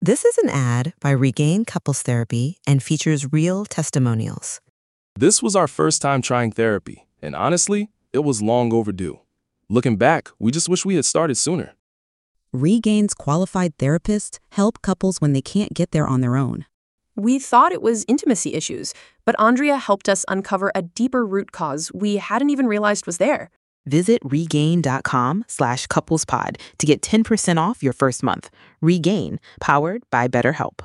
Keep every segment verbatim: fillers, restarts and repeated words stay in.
This is an ad by Regain Couples Therapy and features real testimonials. This was our first time trying therapy, and honestly, it was long overdue. Looking back, we just wish we had started sooner. Regain's qualified therapists help couples when they can't get there on their own. We thought it was intimacy issues, but Andrea helped us uncover a deeper root cause we hadn't even realized was there. Visit regain.com slash couplespod to get ten percent off your first month. Regain, powered by BetterHelp.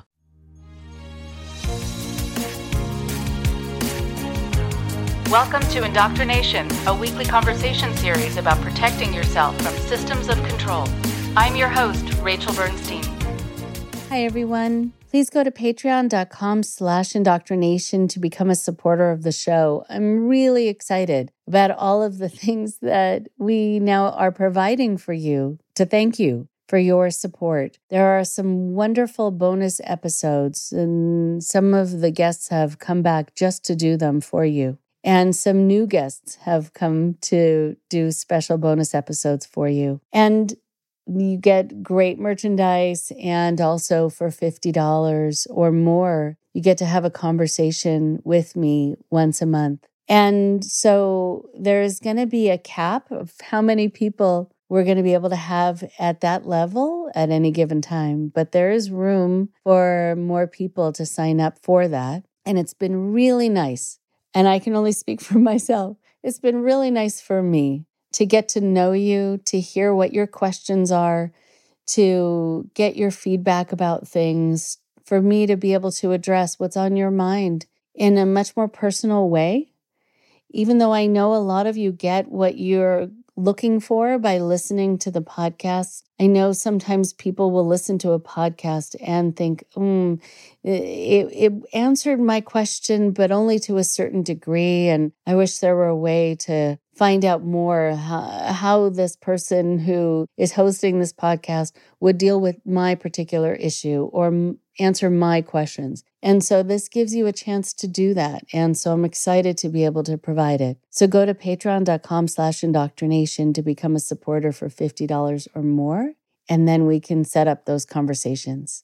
Welcome to Indoctrination, a weekly conversation series about protecting yourself from systems of control. I'm your host, Rachel Bernstein. Hi, everyone. Please go to patreon.com slash indoctrination to become a supporter of the show. I'm really excited about all of the things that we now are providing for you to thank you for your support. There are some wonderful bonus episodes, and some of the guests have come back just to do them for you. And some new guests have come to do special bonus episodes for you. And you get great merchandise, and also for fifty dollars or more, you get to have a conversation with me once a month. And so there's going to be a cap of how many people we're going to be able to have at that level at any given time. But there is room for more people to sign up for that. And it's been really nice. And I can only speak for myself. It's been really nice for me to get to know you, to hear what your questions are, to get your feedback about things, for me to be able to address what's on your mind in a much more personal way. Even though I know a lot of you get what you're looking for by listening to the podcast, I know sometimes people will listen to a podcast and think, hmm, it, it answered my question, but only to a certain degree. And I wish there were a way to find out more how, how this person who is hosting this podcast would deal with my particular issue or m- answer my questions. And so this gives you a chance to do that. And so I'm excited to be able to provide it. So go to patreon.com slash indoctrination to become a supporter for fifty dollars or more. And then we can set up those conversations.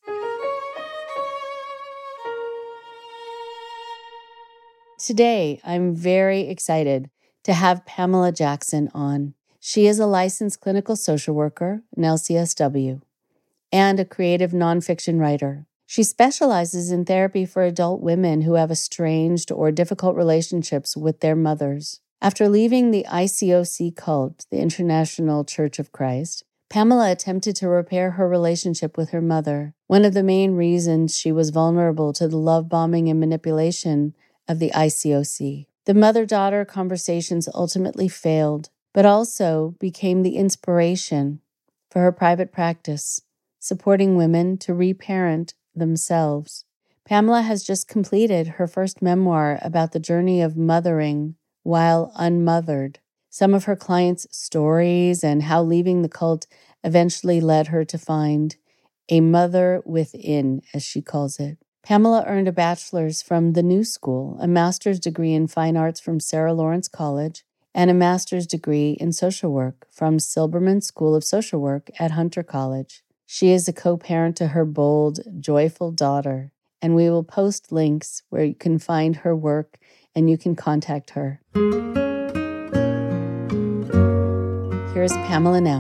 Today, I'm very excited to have Pamela Jackson on. She is a licensed clinical social worker, an L C S W, and a creative nonfiction writer. She specializes in therapy for adult women who have estranged or difficult relationships with their mothers. After leaving the I C O C cult, the International Church of Christ, Pamela attempted to repair her relationship with her mother. One of the main reasons she was vulnerable to the love bombing and manipulation of the I C O C. The mother-daughter conversations ultimately failed, but also became the inspiration for her private practice, supporting women to reparent themselves. Pamela has just completed her first memoir about the journey of mothering while unmothered. Some of her clients' stories and how leaving the cult eventually led her to find a mother within, as she calls it. Pamela earned a bachelor's from the New School, a master's degree in fine arts from Sarah Lawrence College, and a master's degree in social work from Silberman School of Social Work at Hunter College. She is a co-parent to her bold, joyful daughter, and we will post links where you can find her work and you can contact her. Here's Pamela now.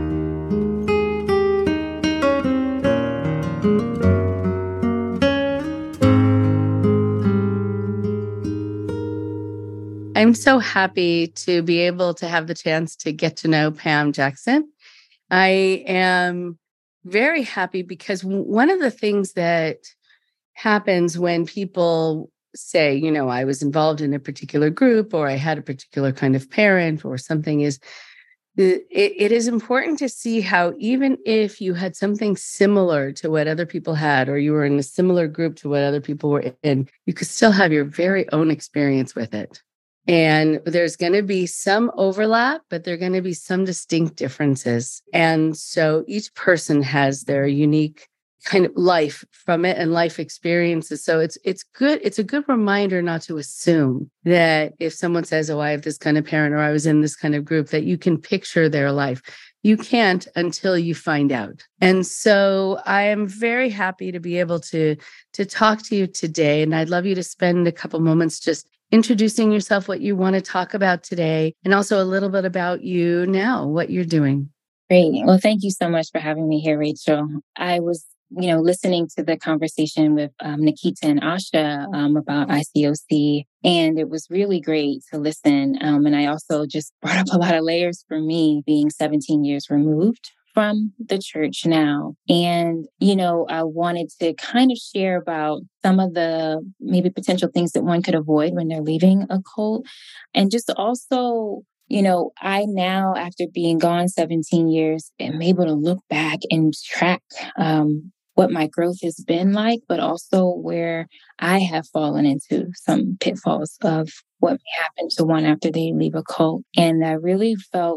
I'm so happy to be able to have the chance to get to know Pam Jackson. I am very happy because one of the things that happens when people say, you know, I was involved in a particular group or I had a particular kind of parent or something is it, it is important to see how even if you had something similar to what other people had or you were in a similar group to what other people were in, you could still have your very own experience with it. And there's going to be some overlap, but there are going to be some distinct differences. And so each person has their unique kind of life from it and life experiences. So it's it's good. It's a good reminder not to assume that if someone says, oh, I have this kind of parent or I was in this kind of group, that you can picture their life. You can't until you find out. And so I am very happy to be able to, to talk to you today. And I'd love you to spend a couple moments just introducing yourself, what you want to talk about today, and also a little bit about you now, what you're doing. Great. Well, thank you so much for having me here, Rachel. I was, you know, listening to the conversation with um, Nikita and Asha um, about I C O C, and it was really great to listen. Um, and I also just brought up a lot of layers for me, being seventeen years removed from the church now. And, you know, I wanted to kind of share about some of the maybe potential things that one could avoid when they're leaving a cult. And just also, you know, I now, after being gone seventeen years, am able to look back and track um, what my growth has been like, but also where I have fallen into some pitfalls of what may happen to one after they leave a cult. And I really felt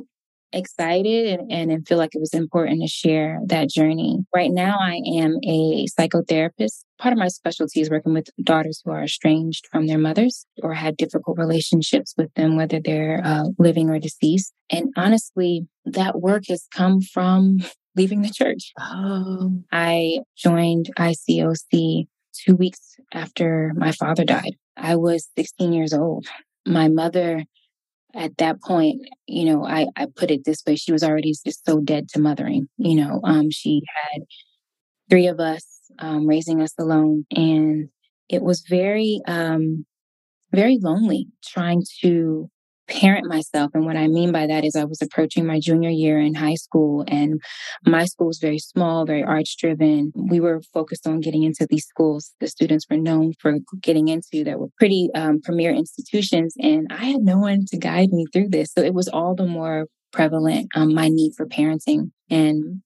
excited and, and, and feel like it was important to share that journey. Right now, I am a psychotherapist. Part of my specialty is working with daughters who are estranged from their mothers or had difficult relationships with them, whether they're uh, living or deceased. And honestly, that work has come from leaving the church. Oh. I joined I C O C two weeks after my father died. I was sixteen years old. My mother, at that point, you know, I, I put it this way, she was already just so dead to mothering. You know, um, she had three of us um, raising us alone. And it was very, um, very lonely trying to parent myself. And what I mean by that is I was approaching my junior year in high school, and my school was very small, very arts driven. We were focused on getting into these schools the students were known for getting into that were pretty um, premier institutions. And I had no one to guide me through this. So it was all the more prevalent, um, my need for parenting. And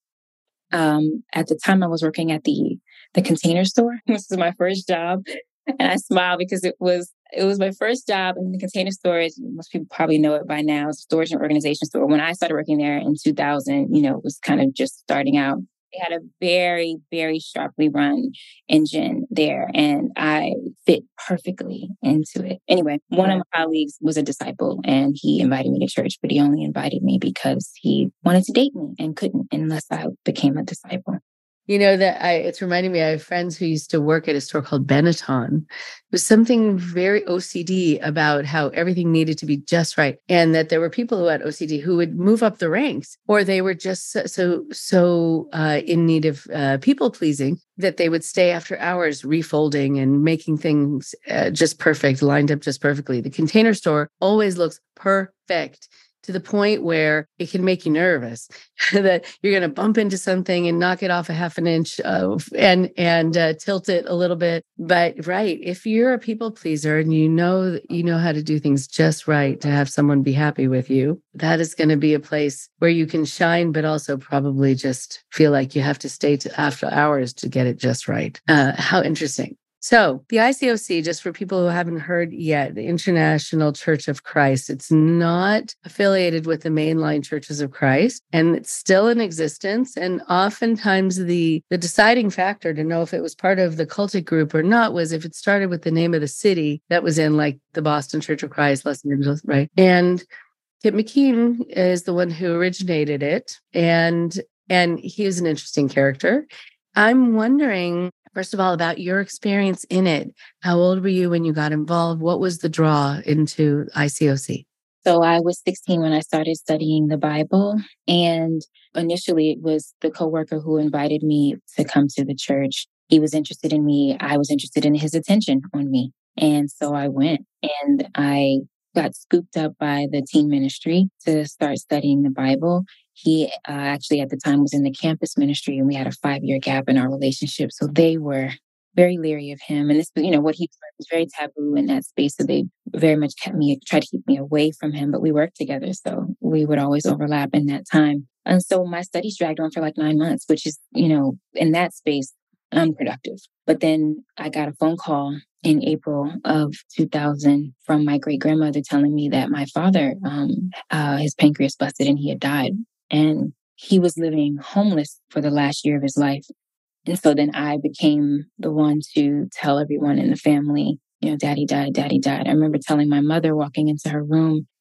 um, at the time I was working at the, the Container Store. This was my first job. And I smiled because it was it was my first job in the Container Store. Most people probably know it by now. It's a storage and organization store. When I started working there in two thousand, you know, it was kind of just starting out. They had a very, very sharply run engine there, and I fit perfectly into it. Anyway, one of my colleagues was a disciple, and he invited me to church, but he only invited me because he wanted to date me and couldn't unless I became a disciple. You know, that I, it's reminding me, I have friends who used to work at a store called Benetton. It was something very O C D about how everything needed to be just right. And that there were people who had O C D who would move up the ranks, or they were just so, so, so uh, in need of uh, people pleasing that they would stay after hours refolding and making things uh, just perfect, lined up just perfectly. The Container Store always looks perfect, to the point where it can make you nervous that you're going to bump into something and knock it off a half an inch of, and and uh, tilt it a little bit. But right, if you're a people pleaser and you know you know how to do things just right to have someone be happy with you, that is going to be a place where you can shine, but also probably just feel like you have to stay to after hours to get it just right. Uh, how interesting. So the I C O C, just for people who haven't heard yet, the International Church of Christ, it's not affiliated with the mainline churches of Christ, and it's still in existence. And oftentimes the, the deciding factor to know if it was part of the cultic group or not was if it started with the name of the city that was in, like the Boston Church of Christ, Los Angeles, right? And Kip McKean is the one who originated it. And, and he is an interesting character. I'm wondering, first of all, about your experience in it. How old were you when you got involved? What was the draw into I C O C? So I was sixteen when I started studying the Bible. And initially, it was the coworker who invited me to come to the church. He was interested in me. I was interested in his attention on me. And so I went, and I got scooped up by the teen ministry to start studying the Bible. He uh, actually at the time was in the campus ministry, and we had a five-year gap in our relationship. So they were very leery of him. And this, you know, what he was very taboo in that space. So they very much kept me, tried to keep me away from him, but we worked together. So we would always overlap in that time. And so my studies dragged on for like nine months, which is, you know, in that space, unproductive. But then I got a phone call in April of two thousand from my great grandmother telling me that my father, um, uh, his pancreas busted and he had died. And he was living homeless for the last year of his life. And so then I became the one to tell everyone in the family, you know, daddy died, daddy died. I remember telling my mother walking into her room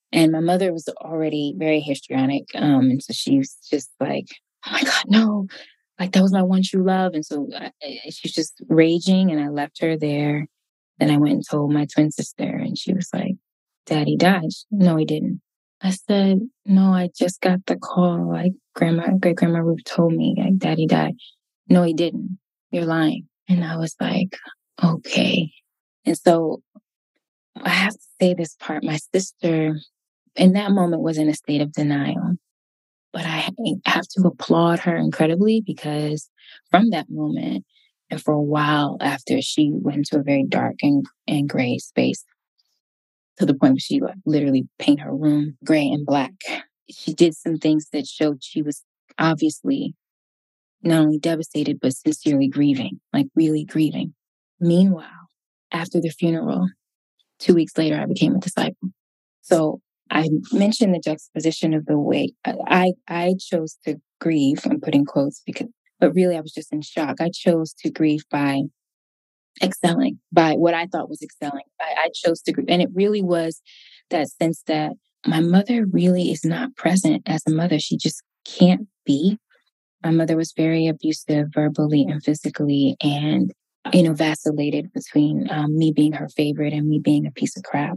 And my mother was already very histrionic. Um, and so she was just like, oh my God, no, like that was my one true love. And so I, she was just raging, and I left her there. Then I went and told my twin sister, and she was like, Daddy died. No, he didn't. I said, no, I just got the call. Like grandma, great grandma Ruth told me, like Daddy died. No, he didn't. You're lying. And I was like, okay. And so I have to say this part. My sister in that moment was in a state of denial, but I have to applaud her incredibly, because from that moment and for a while after, she went into a very dark and, and gray space, to the point where she like literally painted her room gray and black. She did some things that showed she was obviously not only devastated, but sincerely grieving, like really grieving. Meanwhile, after the funeral, two weeks later, I became a disciple. So I mentioned the juxtaposition of the way I, I chose to grieve, I'm putting quotes, because, but really I was just in shock. I chose to grieve by excelling, by what I thought was excelling. I, I chose to grieve. And it really was that sense that my mother really is not present as a mother. She just can't be. My mother was very abusive verbally and physically, and, you know, vacillated between um, me being her favorite and me being a piece of crap.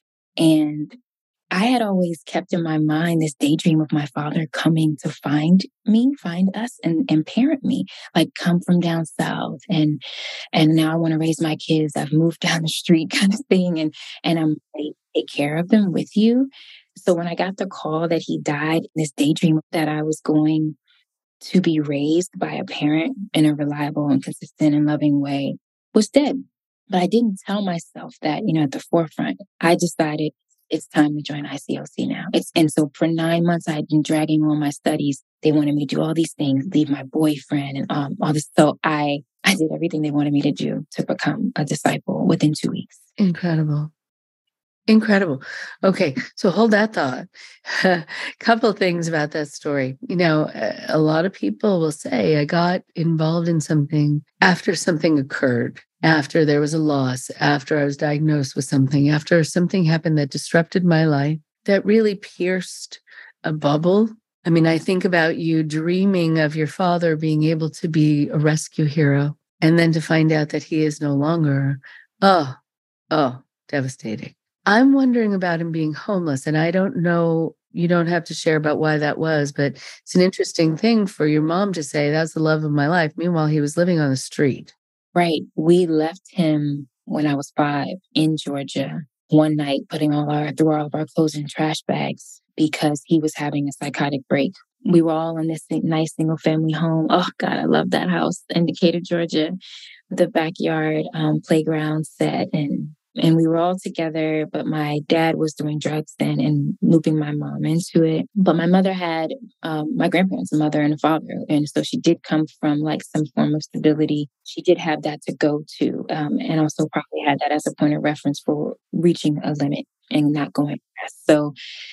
And I had always kept in my mind this daydream of my father coming to find me, find us, and, and parent me, like come from down south. And and now I want to raise my kids. I've moved down the street kind of thing. And, and I'm ready to take care of them with you. So when I got the call that he died, this daydream that I was going to be raised by a parent in a reliable and consistent and loving way was dead. But I didn't tell myself that, you know, at the forefront. I decided it's time to join I C O C now. It's, and so for nine months, I had been dragging on my studies. They wanted me to do all these things, leave my boyfriend and um, all this. So I, I did everything they wanted me to do to become a disciple within two weeks. Incredible. Incredible. Okay, so hold that thought. A couple things about that story. You know, a lot of people will say, I got involved in something after something occurred, after there was a loss, after I was diagnosed with something, after something happened that disrupted my life, that really pierced a bubble. I mean, I think about you dreaming of your father being able to be a rescue hero, and then to find out that he is no longer. Oh, oh, devastating. I'm wondering about him being homeless, and I don't know, you don't have to share about why that was, but it's an interesting thing for your mom to say, that's the love of my life. Meanwhile, he was living on the street. Right. We left him when I was five in Georgia one night, putting all our, through all of our clothes in trash bags because he was having a psychotic break. We were all in this nice single family home. Oh God, I love that house in Decatur, Georgia, with a backyard um, playground set, and And we were all together, but my dad was doing drugs then and looping my mom into it. But my mother had um, my grandparents, a mother and a father. And so she did come from like some form of stability. She did have that to go to, um, and also probably had that as a point of reference for reaching a limit and not going past. So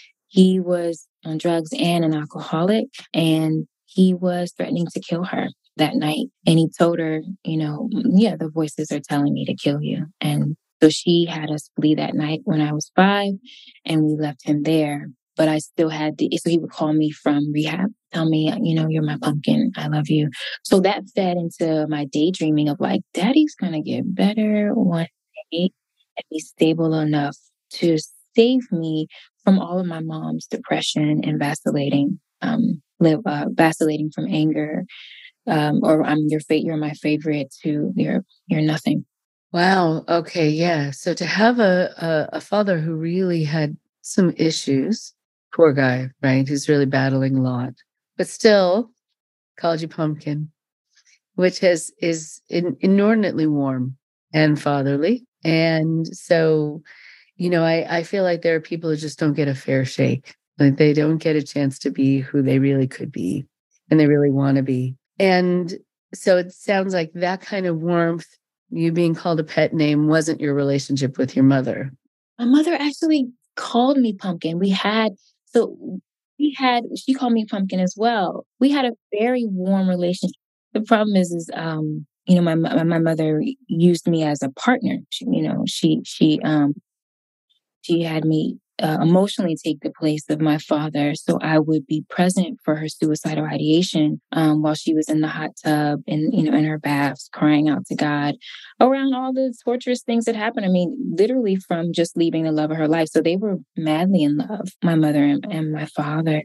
he was on drugs and an alcoholic, and he was threatening to kill her that night. And he told her, you know, yeah, the voices are telling me to kill you. And so she had us flee that night when I was five, and we left him there. But I still had the, so he would call me from rehab, tell me, you know, you're my pumpkin. I love you. So that fed into my daydreaming of like, Daddy's going to get better one day and be stable enough to save me from all of my mom's depression and vacillating, um, live, uh, vacillating from anger, um, or I'm your fate, you're my favorite, to you're, you're nothing. Wow. Okay. Yeah. So to have a, a, a father who really had some issues, poor guy, right? Who's really battling a lot, but still called you pumpkin, which has is in, inordinately warm and fatherly. And so, you know, I, I feel like there are people who just don't get a fair shake. Like they don't get a chance to be who they really could be and they really want to be. And so it sounds like that kind of warmth, you being called a pet name, wasn't your relationship with your mother. My mother actually called me pumpkin. We had, so we had, she called me pumpkin as well. We had a very warm relationship. The problem is, is, um, you know, my, my, my mother used me as a partner. She, you know, she, she, um, she had me uh, emotionally take the place of my father. So I would be present for her suicidal ideation um, while she was in the hot tub and, you know, in her baths, crying out to God around all the torturous things that happened. I mean, literally from just leaving the love of her life. So they were madly in love, my mother and, and my father.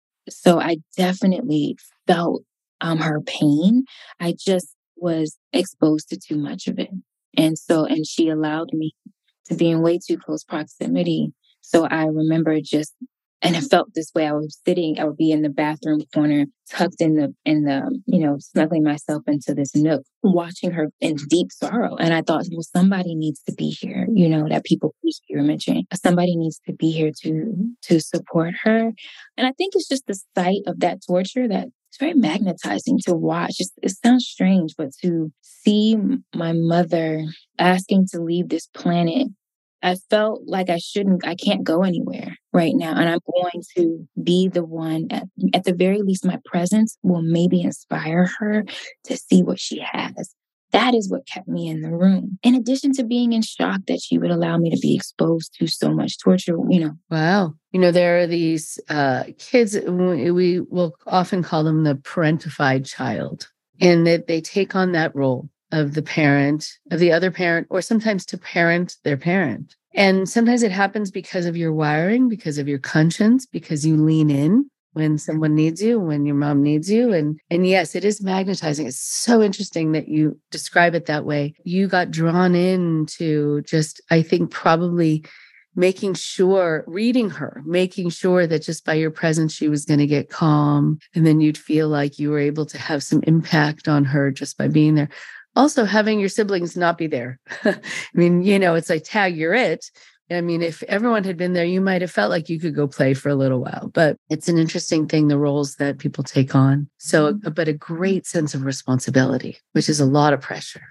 So I definitely felt um, her pain. I just was exposed to too much of it. And so, and she allowed me to be in way too close proximity. So I remember just, and I felt this way. I was sitting, I would be in the bathroom corner, tucked in the, in the, you know, snuggling myself into this nook, watching her in deep sorrow. And I thought, well, somebody needs to be here, you know, that people you were mentioning. Somebody needs to be here to, to support her. And I think it's just the sight of that torture that it's very magnetizing to watch. It's, it sounds strange, but to see my mother asking to leave this planet, I felt like I shouldn't, I can't go anywhere right now. And I'm going to be the one, at, at the very least, my presence will maybe inspire her to see what she has. That is what kept me in the room. In addition to being in shock that she would allow me to be exposed to so much torture, you know. Wow. You know, there are these uh, kids, we, we will often call them the parentified child, and that they take on that role of the parent, of the other parent, or sometimes to parent their parent. And sometimes it happens because of your wiring, because of your conscience, because you lean in when someone needs you, when your mom needs you. And, and yes, it is magnetizing. It's so interesting that you describe it that way. You got drawn into just, I think, probably making sure, reading her, making sure that just by your presence, she was going to get calm. And then you'd feel like you were able to have some impact on her just by being there. Also, having your siblings not be there. I mean, you know, it's like, tag, you're it. I mean, if everyone had been there, you might have felt like you could go play for a little while. But it's an interesting thing, the roles that people take on. So, but a great sense of responsibility, which is a lot of pressure.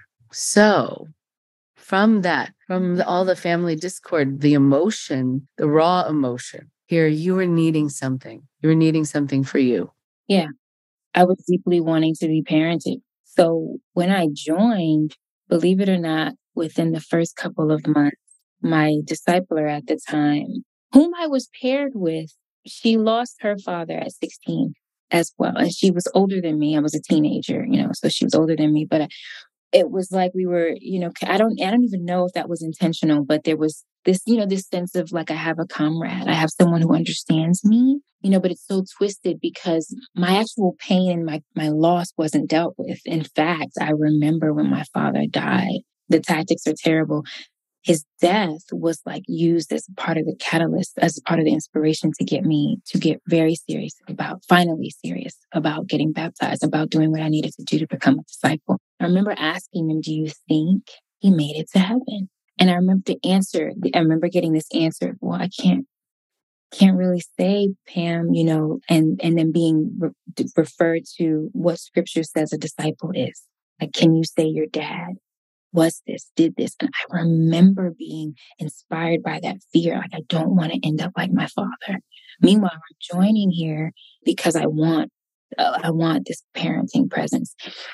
So from that, from the, all the family discord, the emotion, the raw emotion, here you were needing something. You were needing something for you. Yeah, I was deeply wanting to be parented. So when I joined, believe it or not, within the first couple of months, my discipler at the time, whom I was paired with, she lost her father at sixteen as well. And she was older than me. I was a teenager, you know, so she was older than me. But it was like we were, you know, I don't, I don't even know if that was intentional, but there was this, you know, this sense of like, I have a comrade, I have someone who understands me, you know, but it's so twisted because my actual pain and my, my loss wasn't dealt with. In fact, I remember when my father died, the tactics are terrible. His death was like used as part of the catalyst, as part of the inspiration to get me to get very serious about, finally serious about getting baptized, about doing what I needed to do to become a disciple. I remember asking him, do you think he made it to heaven? And I remember the answer, I remember getting this answer, well, I can't, can't really say, Pam, you know, and, and then being re- referred to what scripture says a disciple is. Like, can you say your dad was this, did this? And I remember being inspired by that fear. Like, I don't want to end up like my father. Meanwhile, I'm joining here because I want, uh, I want this parenting presence.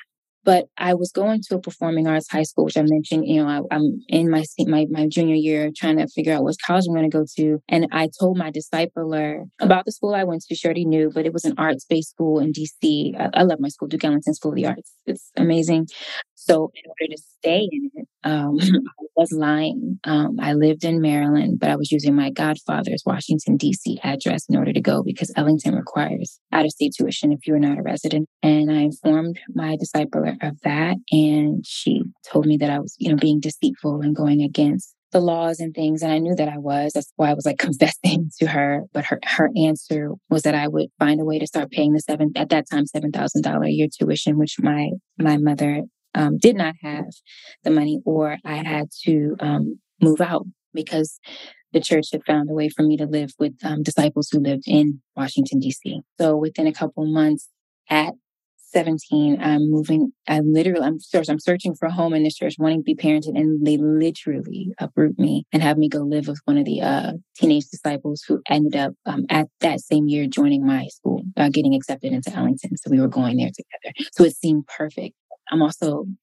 But I was going to a performing arts high school, which I mentioned, you know, I, I'm in my, my my junior year trying to figure out what college I'm going to go to. And I told my discipler about the school I went to. She already knew, but it was an arts-based school in D C. I, I love my school, Duke Ellington School of the Arts. It's amazing. So in order to stay in it, um, I was lying. Um, I lived in Maryland, but I was using my godfather's Washington, D C address in order to go because Ellington requires out-of-state tuition if you're not a resident. And I informed my discipler of that. And she told me that I was, you know, being deceitful and going against the laws and things. And I knew that I was. That's why I was like confessing to her. But her, her answer was that I would find a way to start paying the seven, at that time, seven thousand dollars a year tuition, which my, my mother um, did not have the money, or I had to um, move out because the church had found a way for me to live with um, disciples who lived in Washington, D C. So within a couple months at seventeen, I'm moving. I literally, I'm, I'm searching for a home in this church, wanting to be parented, and they literally uproot me and have me go live with one of the uh, teenage disciples who ended up um, at that same year joining my school, uh, getting accepted into Ellington. So we were going there together. So it seemed perfect. I'm also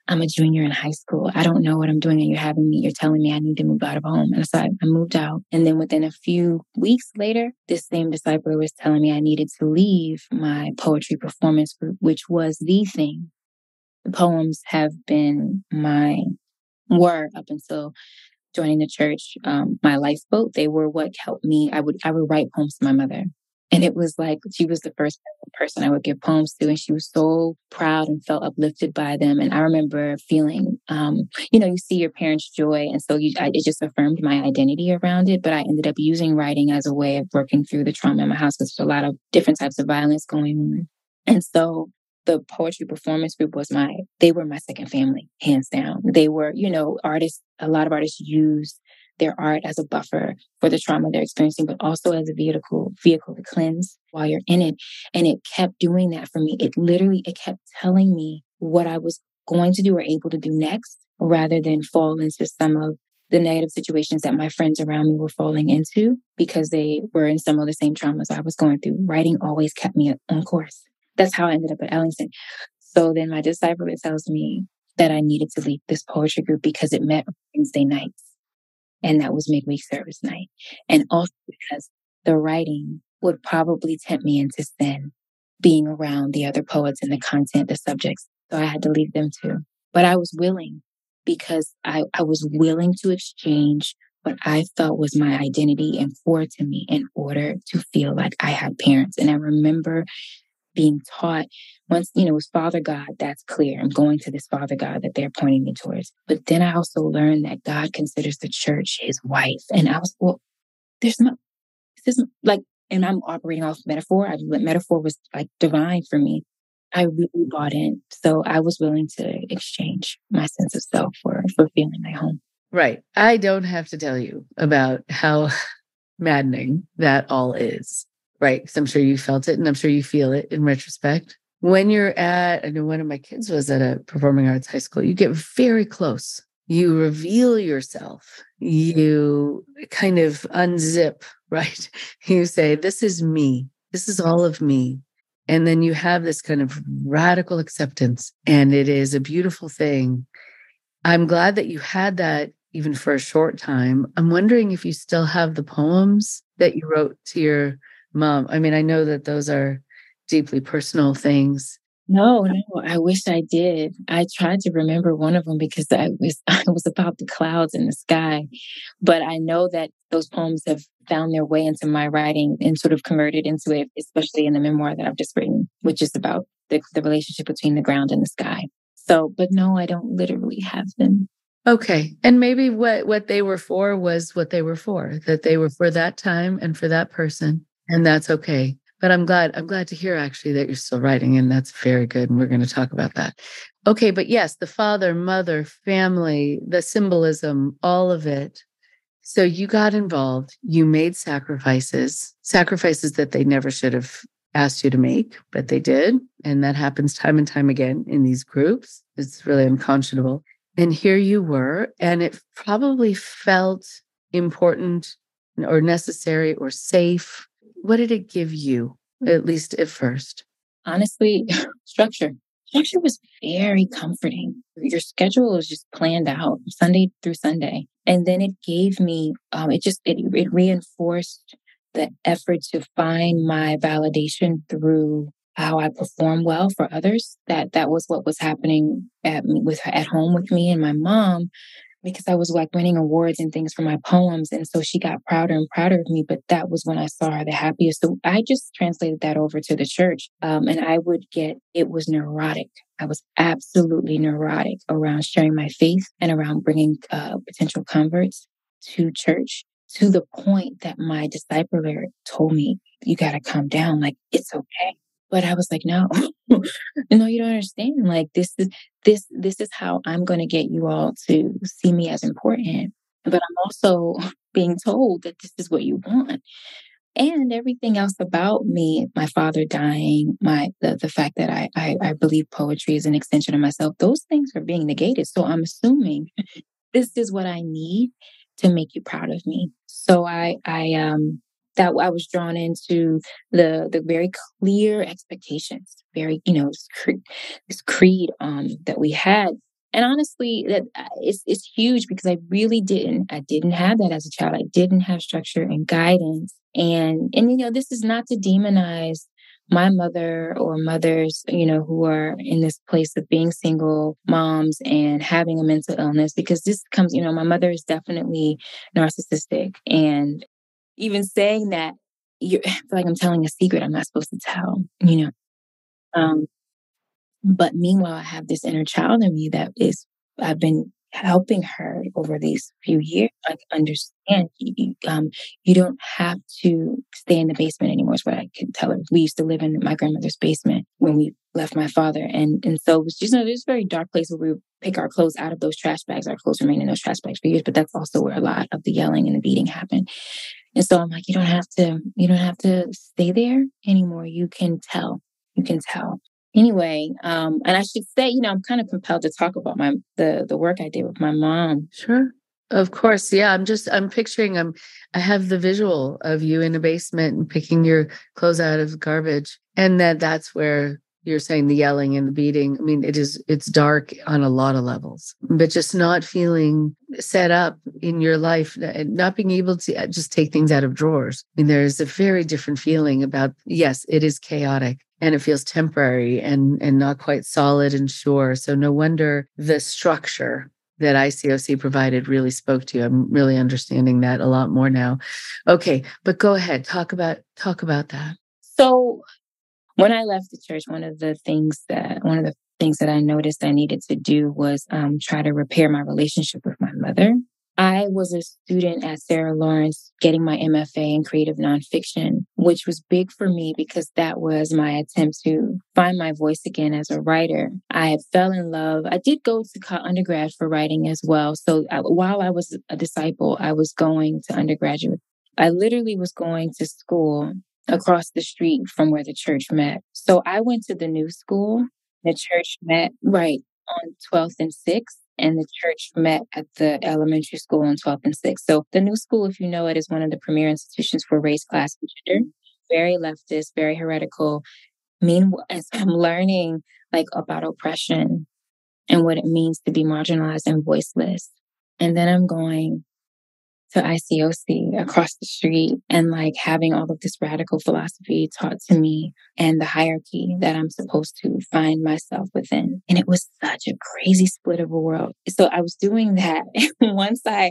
I'm a junior in high school. I don't know what I'm doing. And you're having me, you're telling me I need to move out of home. And so I, I moved out. And then within a few weeks later, this same discipler was telling me I needed to leave my poetry performance group, which was the thing. The poems have been my, were up until joining the church, um, my lifeboat. They were what helped me. I would, I would write poems to my mother. And it was like, she was the first person I would give poems to. And she was so proud and felt uplifted by them. And I remember feeling, um, you know, you see your parents' joy. And so you, I, it just affirmed my identity around it. But I ended up using writing as a way of working through the trauma in my house because there's a lot of different types of violence going on. And so the poetry performance group was my, they were my second family, hands down. They were, you know, artists, a lot of artists use their art as a buffer for the trauma they're experiencing, but also as a vehicle, vehicle to cleanse while you're in it. And it kept doing that for me. It literally, it kept telling me what I was going to do or able to do next, rather than fall into some of the negative situations that my friends around me were falling into because they were in some of the same traumas I was going through. Writing always kept me on course. That's how I ended up at Ellington. So then my discipler tells me that I needed to leave this poetry group because it met Wednesday nights. And that was midweek service night. And also because the writing would probably tempt me into sin, being around the other poets and the content, the subjects. So I had to leave them too. But I was willing because I, I was willing to exchange what I felt was my identity and core to me in order to feel like I had parents. And I remember being taught once, you know, it was Father God, that's clear. I'm going to this Father God that they're pointing me towards. But then I also learned that God considers the church his wife. And I was, well, there's no, this isn't like, and I'm operating off metaphor. I, metaphor was like divine for me. I really bought in. So I was willing to exchange my sense of self for, for feeling like home. Right. I don't have to tell you about how maddening that all is. Right. Because I'm sure you felt it and I'm sure you feel it in retrospect. When you're at, I know one of my kids was at a performing arts high school, you get very close. You reveal yourself. You kind of unzip, right? You say, this is me. This is all of me. And then you have this kind of radical acceptance. And it is a beautiful thing. I'm glad that you had that even for a short time. I'm wondering if you still have the poems that you wrote to your Mom. I mean, I know that those are deeply personal things. No, no, I wish I did. I tried to remember one of them because I was, I was about the clouds in the sky. But I know that those poems have found their way into my writing and sort of converted into it, especially in the memoir that I've just written, which is about the, the relationship between the ground and the sky. So, but no, I don't literally have them. Okay. And maybe what, what they were for was what they were for, that they were for that time and for that person. And that's okay. But I'm glad, I'm glad to hear actually that you're still writing, and that's very good. And we're going to talk about that. Okay. But yes, the father, mother, family, the symbolism, all of it. So you got involved, you made sacrifices, sacrifices that they never should have asked you to make, but they did. And that happens time and time again in these groups. It's really unconscionable. And here you were, and it probably felt important or necessary or safe. What did it give you, at least at first? Honestly, structure. Structure was very comforting. Your schedule was just planned out Sunday through Sunday. And then it gave me, um, it just, it, it reinforced the effort to find my validation through how I perform well for others. That that was what was happening at me, with at home with me and my mom, because I was like winning awards and things for my poems. And so she got prouder and prouder of me. But that was when I saw her the happiest. So I just translated that over to the church. Um, and I would get, it was neurotic. I was absolutely neurotic around sharing my faith and around bringing uh, potential converts to church, to the point that my discipler told me, you got to calm down. Like, it's okay. But I was like, no, no, you don't understand. Like, this is, this, this is how I'm going to get you all to see me as important. But I'm also being told that this is what you want. And everything else about me, my father dying, my, the, the fact that I, I, I believe poetry is an extension of myself, those things are being negated. So I'm assuming this is what I need to make you proud of me. So I, I, um, that I was drawn into the the very clear expectations, very, you know, this creed, this creed um, that we had. And honestly, that uh, it's it's huge because I really didn't I didn't have that as a child. I didn't have structure and guidance. And and you know, this is not to demonize my mother or mothers, you know, who are in this place of being single moms and having a mental illness, because this comes, you know, my mother is definitely narcissistic. And even saying that, you I feel like I'm telling a secret I'm not supposed to tell, you know. Um, but meanwhile, I have this inner child in me that is, I've been helping her over these few years, like understand you, um, you don't have to stay in the basement anymore is what I can tell her. We used to live in my grandmother's basement when we left my father. And and so it was just, you know, there's a very dark place where we would pick our clothes out of those trash bags. Our clothes remain in those trash bags for years, but that's also where a lot of the yelling and the beating happened. And so I'm like, you don't have to, you don't have to stay there anymore. You can tell, you can tell. Anyway, um, and I should say, you know, I'm kind of compelled to talk about my the the work I did with my mom. Sure. Of course. Yeah. I'm just, I'm picturing, I'm, I have the visual of you in a basement and picking your clothes out of garbage. And that that's where you're saying the yelling and the beating. I mean, it is, it's dark on a lot of levels, but just not feeling set up in your life, not being able to just take things out of drawers. I mean, there's a very different feeling about, yes, it is chaotic. And it feels temporary and, and not quite solid and sure. So no wonder the structure that I C O C provided really spoke to you. I'm really understanding that a lot more now. Okay, but go ahead. Talk about talk about that. So when I left the church, one of the things that one of the things that I noticed I needed to do was um, try to repair my relationship with my mother. I was a student at Sarah Lawrence getting my M F A in creative nonfiction, which was big for me because that was my attempt to find my voice again as a writer. I had fell in love. I did go to co- undergrad for writing as well. So I, while I was a disciple, I was going to undergraduate. I literally was going to school across the street from where the church met. So I went to the new school. The church met right on twelfth and sixth. And the church met at the elementary school on twelfth and sixth. So the new school, if you know it, is one of the premier institutions for race, class, and gender. Very leftist, very heretical. Meanwhile, as I'm learning like about oppression and what it means to be marginalized and voiceless. And then I'm going to I C O C across the street and like having all of this radical philosophy taught to me and the hierarchy that I'm supposed to find myself within. And it was such a crazy split of a world. So I was doing that once I,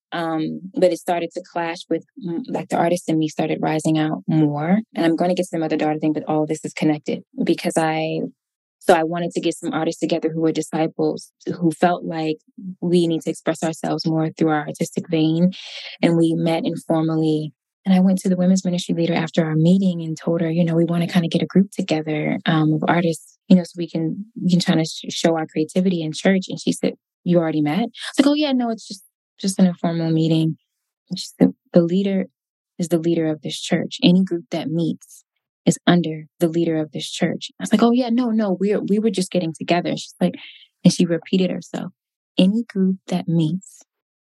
um, but it started to clash with like the artist in me started rising out more. And I'm going to get to the mother daughter thing, but all of this is connected because I So I wanted to get some artists together who were disciples, who felt like we need to express ourselves more through our artistic vein. And we met informally. And I went to the women's ministry leader after our meeting and told her, you know, we want to kind of get a group together um, of artists, you know, so we can we can try to sh- show our creativity in church. And she said, you already met? I was like, oh, yeah, no, it's just, just an informal meeting. And she said, the leader is the leader of this church. Any group that meets is under the leader of this church. I was like, oh yeah, no, no, we we were just getting together. She's like, and she repeated herself. Any group that meets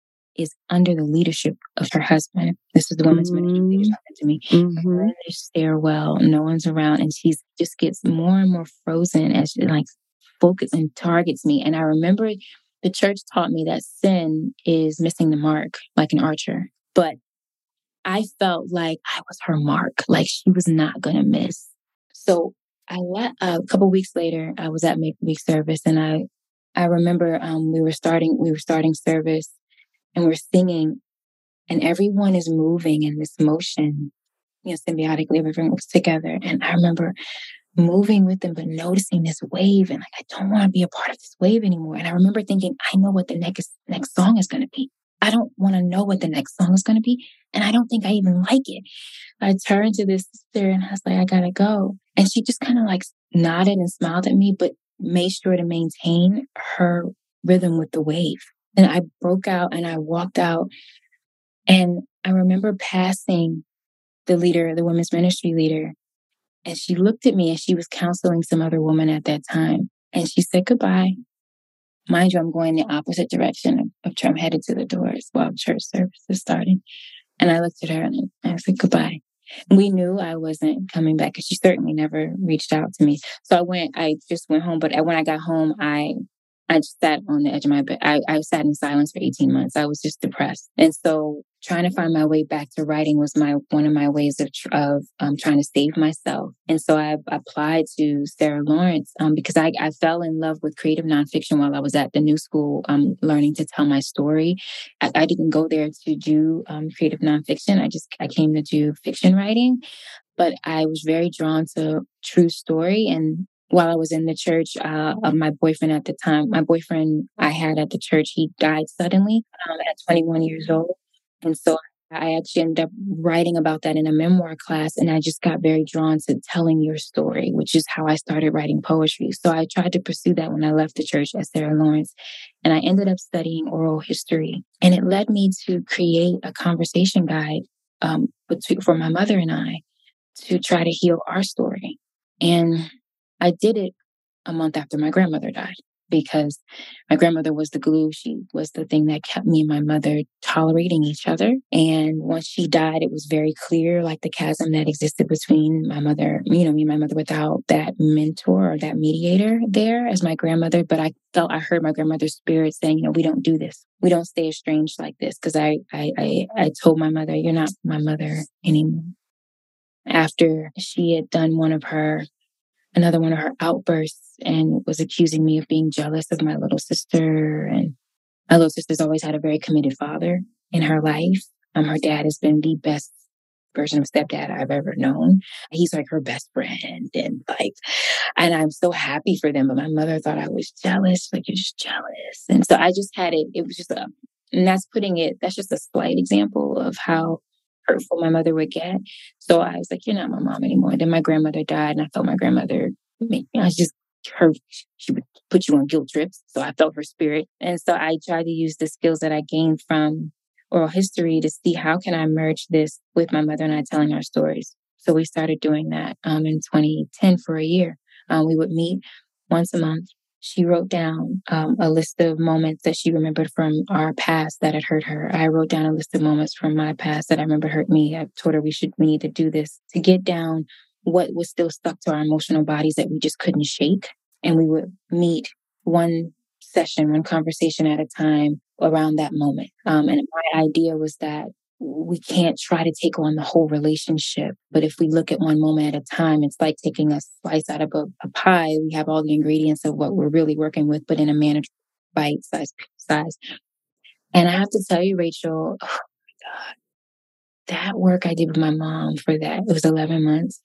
is under the leadership of her husband. This is the women's mm-hmm. ministry leader talking to me. Mm-hmm. In the stairwell, no one's around, and she just gets more and more frozen as she like focuses and targets me. And I remember the church taught me that sin is missing the mark, like an archer, but I felt like I was her mark, like she was not going to miss. So I let, uh, a couple of weeks later, I was at midweek service, and I, I remember um, we were starting, we were starting service, and we're singing, and everyone is moving in this motion, you know, symbiotically, everyone was together, and I remember moving with them, but noticing this wave, and like I don't want to be a part of this wave anymore. And I remember thinking, I know what the next next song is going to be. I don't want to know what the next song is going to be. And I don't think I even like it. I turned to this sister and I was like, I gotta go. And she just kind of like nodded and smiled at me, but made sure to maintain her rhythm with the wave. And I broke out and I walked out. And I remember passing the leader, the women's ministry leader. And she looked at me and she was counseling some other woman at that time. And she said goodbye. Mind you, I'm going the opposite direction of, of I'm headed to the doors while church service is starting. And I looked at her and I said goodbye. We knew I wasn't coming back because she certainly never reached out to me. So I went, I just went home. But when I got home, I I just sat on the edge of my bed. I, I sat in silence for eighteen months. I was just depressed. And so trying to find my way back to writing was my one of my ways of, of um, trying to save myself. And so I applied to Sarah Lawrence um, because I, I fell in love with creative nonfiction while I was at the New School um, learning to tell my story. I, I didn't go there to do um, creative nonfiction. I just I came to do fiction writing. But I was very drawn to true story. And while I was in the church, uh, of my boyfriend at the time, my boyfriend I had at the church, he died suddenly um, at twenty-one years old. And so I actually ended up writing about that in a memoir class. And I just got very drawn to telling your story, which is how I started writing poetry. So I tried to pursue that when I left the church at Sarah Lawrence. And I ended up studying oral history. And it led me to create a conversation guide um, for my mother and I to try to heal our story. And I did it a month after my grandmother died, because my grandmother was the glue. She was the thing that kept me and my mother tolerating each other. And once she died, it was very clear, like the chasm that existed between my mother, you know, me and my mother without that mentor or that mediator there as my grandmother. But I felt, I heard my grandmother's spirit saying, you know, we don't do this. We don't stay estranged like this. Because I, I, I, I told my mother, you're not my mother anymore. After she had done one of her another one of her outbursts and was accusing me of being jealous of my little sister. And my little sister's always had a very committed father in her life. Um, her dad has been the best version of stepdad I've ever known. He's like her best friend. And like, and I'm so happy for them. But my mother thought I was jealous. Like, you're just jealous. And so I just had it. It was just a, and that's putting it, that's just a slight example of how hurtful my mother would get. So I was like, you're not my mom anymore. Then my grandmother died, and I felt my grandmother, you know, I was just her, she would put you on guilt trips. So I felt her spirit. And so I tried to use the skills that I gained from oral history to see how can I merge this with my mother and I telling our stories. So we started doing that um, in twenty ten for a year. Um, we would meet once a month. She wrote down um, a list of moments that she remembered from our past that had hurt her. I wrote down a list of moments from my past that I remember hurt me. I told her we should, we need to do this to get down what was still stuck to our emotional bodies that we just couldn't shake. And we would meet one session, one conversation at a time around that moment. Um, and my idea was that we can't try to take on the whole relationship. But if we look at one moment at a time, it's like taking a slice out of a, a pie. We have all the ingredients of what we're really working with, but in a manageable bite-sized size. And I have to tell you, Rachel, oh my God, that work I did with my mom for that, it was eleven months.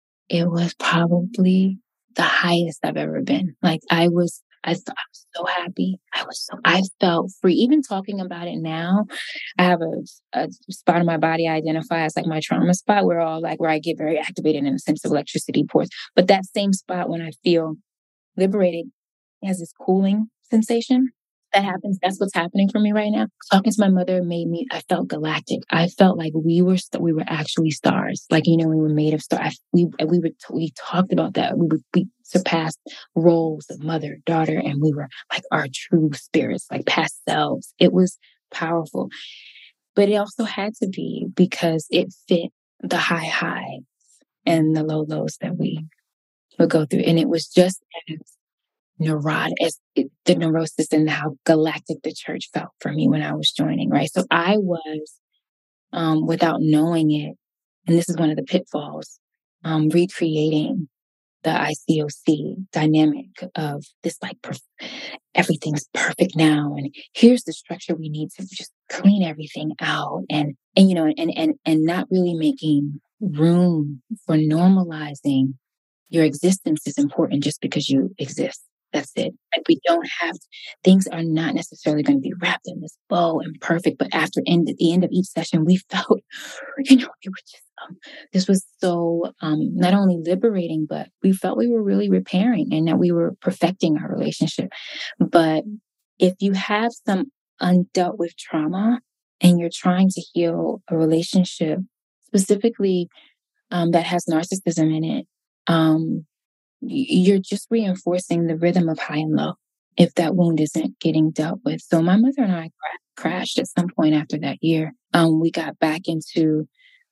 It was probably the highest I've ever been. Like I was, I, th- I was so happy. I was so, I felt free. Even talking about it now, I have a, a spot in my body I identify as like my trauma spot where all like, where I get very activated and a sense of electricity pours. But that same spot when I feel liberated has this cooling sensation that happens. That's what's happening for me right now. Talking to my mother made me, I felt galactic. I felt like we were, st- we were actually stars. Like, you know, we were made of stars. We, we were, t- we talked about that. We would, we surpassed roles of mother, daughter, and we were like our true spirits, like past selves. It was powerful, but it also had to be because it fit the high highs and the low lows that we would go through. And it was just as neurotic as it, the neurosis and how galactic the church felt for me when I was joining, right? So I was, um, without knowing it, and this is one of the pitfalls, um, recreating the I C O C dynamic of this, like, perf- everything's perfect now. And here's the structure we need to just clean everything out. And, and, you know, and, and, and not really making room for normalizing your existence is important just because you exist. That's it. Like we don't have, things are not necessarily going to be wrapped in this bow and perfect. But after end, at the end of each session, we felt, you know, we were just, um, this was so um, not only liberating, but we felt we were really repairing and that we were perfecting our relationship. But if you have some undealt with trauma and you're trying to heal a relationship, specifically um, that has narcissism in it, um, you're just reinforcing the rhythm of high and low if that wound isn't getting dealt with. So my mother and I cra- crashed at some point after that year. Um, we got back into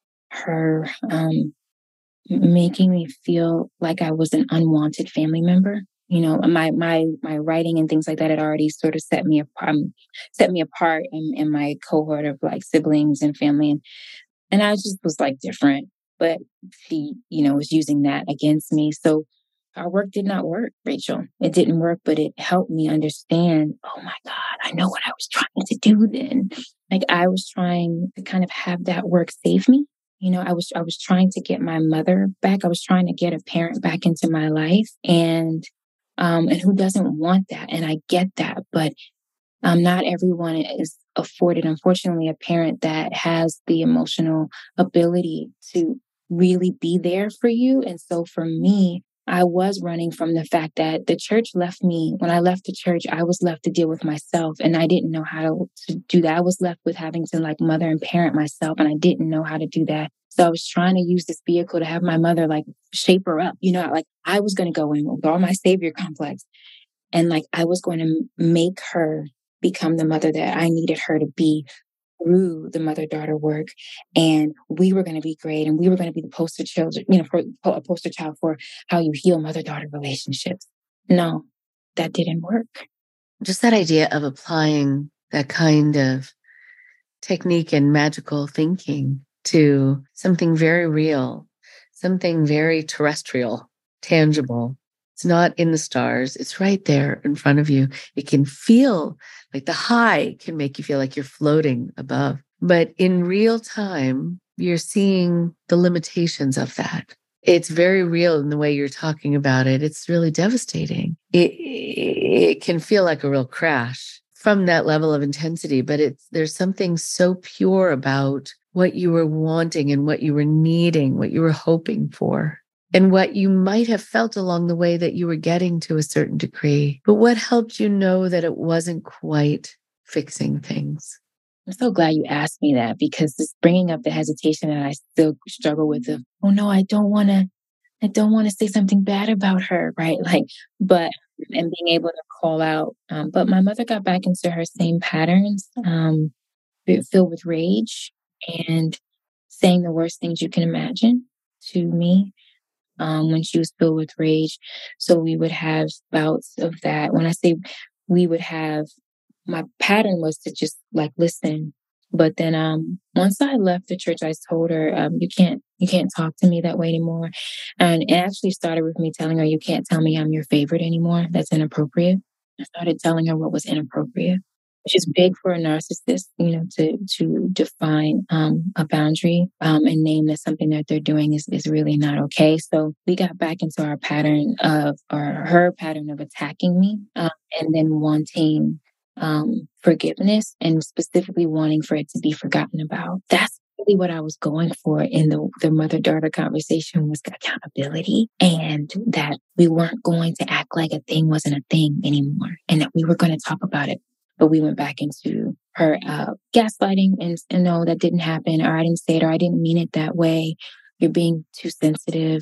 her um, making me feel like I was an unwanted family member. You know, my my my writing and things like that had already sort of set me apart, um, set me apart in, in my cohort of like siblings and family, and and I just was like different. But she, you know, was using that against me. So our work did not work, Rachel. It didn't work, but it helped me understand. Oh my God, I know what I was trying to do then. Like I was trying to kind of have that work save me. You know, I was I was trying to get my mother back. I was trying to get a parent back into my life, and Um, and who doesn't want that? And I get that, but um, not everyone is afforded, unfortunately, a parent that has the emotional ability to really be there for you. And so for me, I was running from the fact that the church left me. When I left the church, I was left to deal with myself, and I didn't know how to, to do that. I was left with having to like mother and parent myself, and I didn't know how to do that. So I was trying to use this vehicle to have my mother like shape her up. You know, like I was going to go in with all my savior complex, and like I was going to make her become the mother that I needed her to be through the mother-daughter work. And we were going to be great. And we were going to be the poster children, you know, for a poster child for how you heal mother-daughter relationships. No, that didn't work. Just that idea of applying that kind of technique and magical thinking to something very real, something very terrestrial, tangible. It's not in the stars. It's right there in front of you. It can feel like the high can make you feel like you're floating above. But in real time, you're seeing the limitations of that. It's very real in the way you're talking about it. It's really devastating. It, it can feel like a real crash from that level of intensity, but it's there's something so pure about what you were wanting and what you were needing, what you were hoping for, and what you might have felt along the way that you were getting to a certain degree. But what helped you know that it wasn't quite fixing things? I'm so glad you asked me that, because it's bringing up the hesitation that I still struggle with of, oh no, I don't want to, I don't want to say something bad about her, right? Like, but, and being able to call out. Um, but my mother got back into her same patterns, um, filled with rage and saying the worst things you can imagine to me. Um, when she was filled with rage. So we would have bouts of that. When I say we would have, my pattern was to just like listen. But then um, once I left the church, I told her, um, you can't, you can't talk to me that way anymore. And it actually started with me telling her, you can't tell me I'm your favorite anymore. That's inappropriate. I started telling her what was inappropriate, which is big for a narcissist, you know, to to define um, a boundary um, and name that something that they're doing is, is really not okay. So we got back into our pattern of, or her pattern of attacking me um, and then wanting um, forgiveness and specifically wanting for it to be forgotten about. That's really what I was going for in the, the mother-daughter conversation, was accountability, and that we weren't going to act like a thing wasn't a thing anymore, and that we were going to talk about it. But we went back into her uh, gaslighting and, and no, that didn't happen, or I didn't say it, or I didn't mean it that way. You're being too sensitive.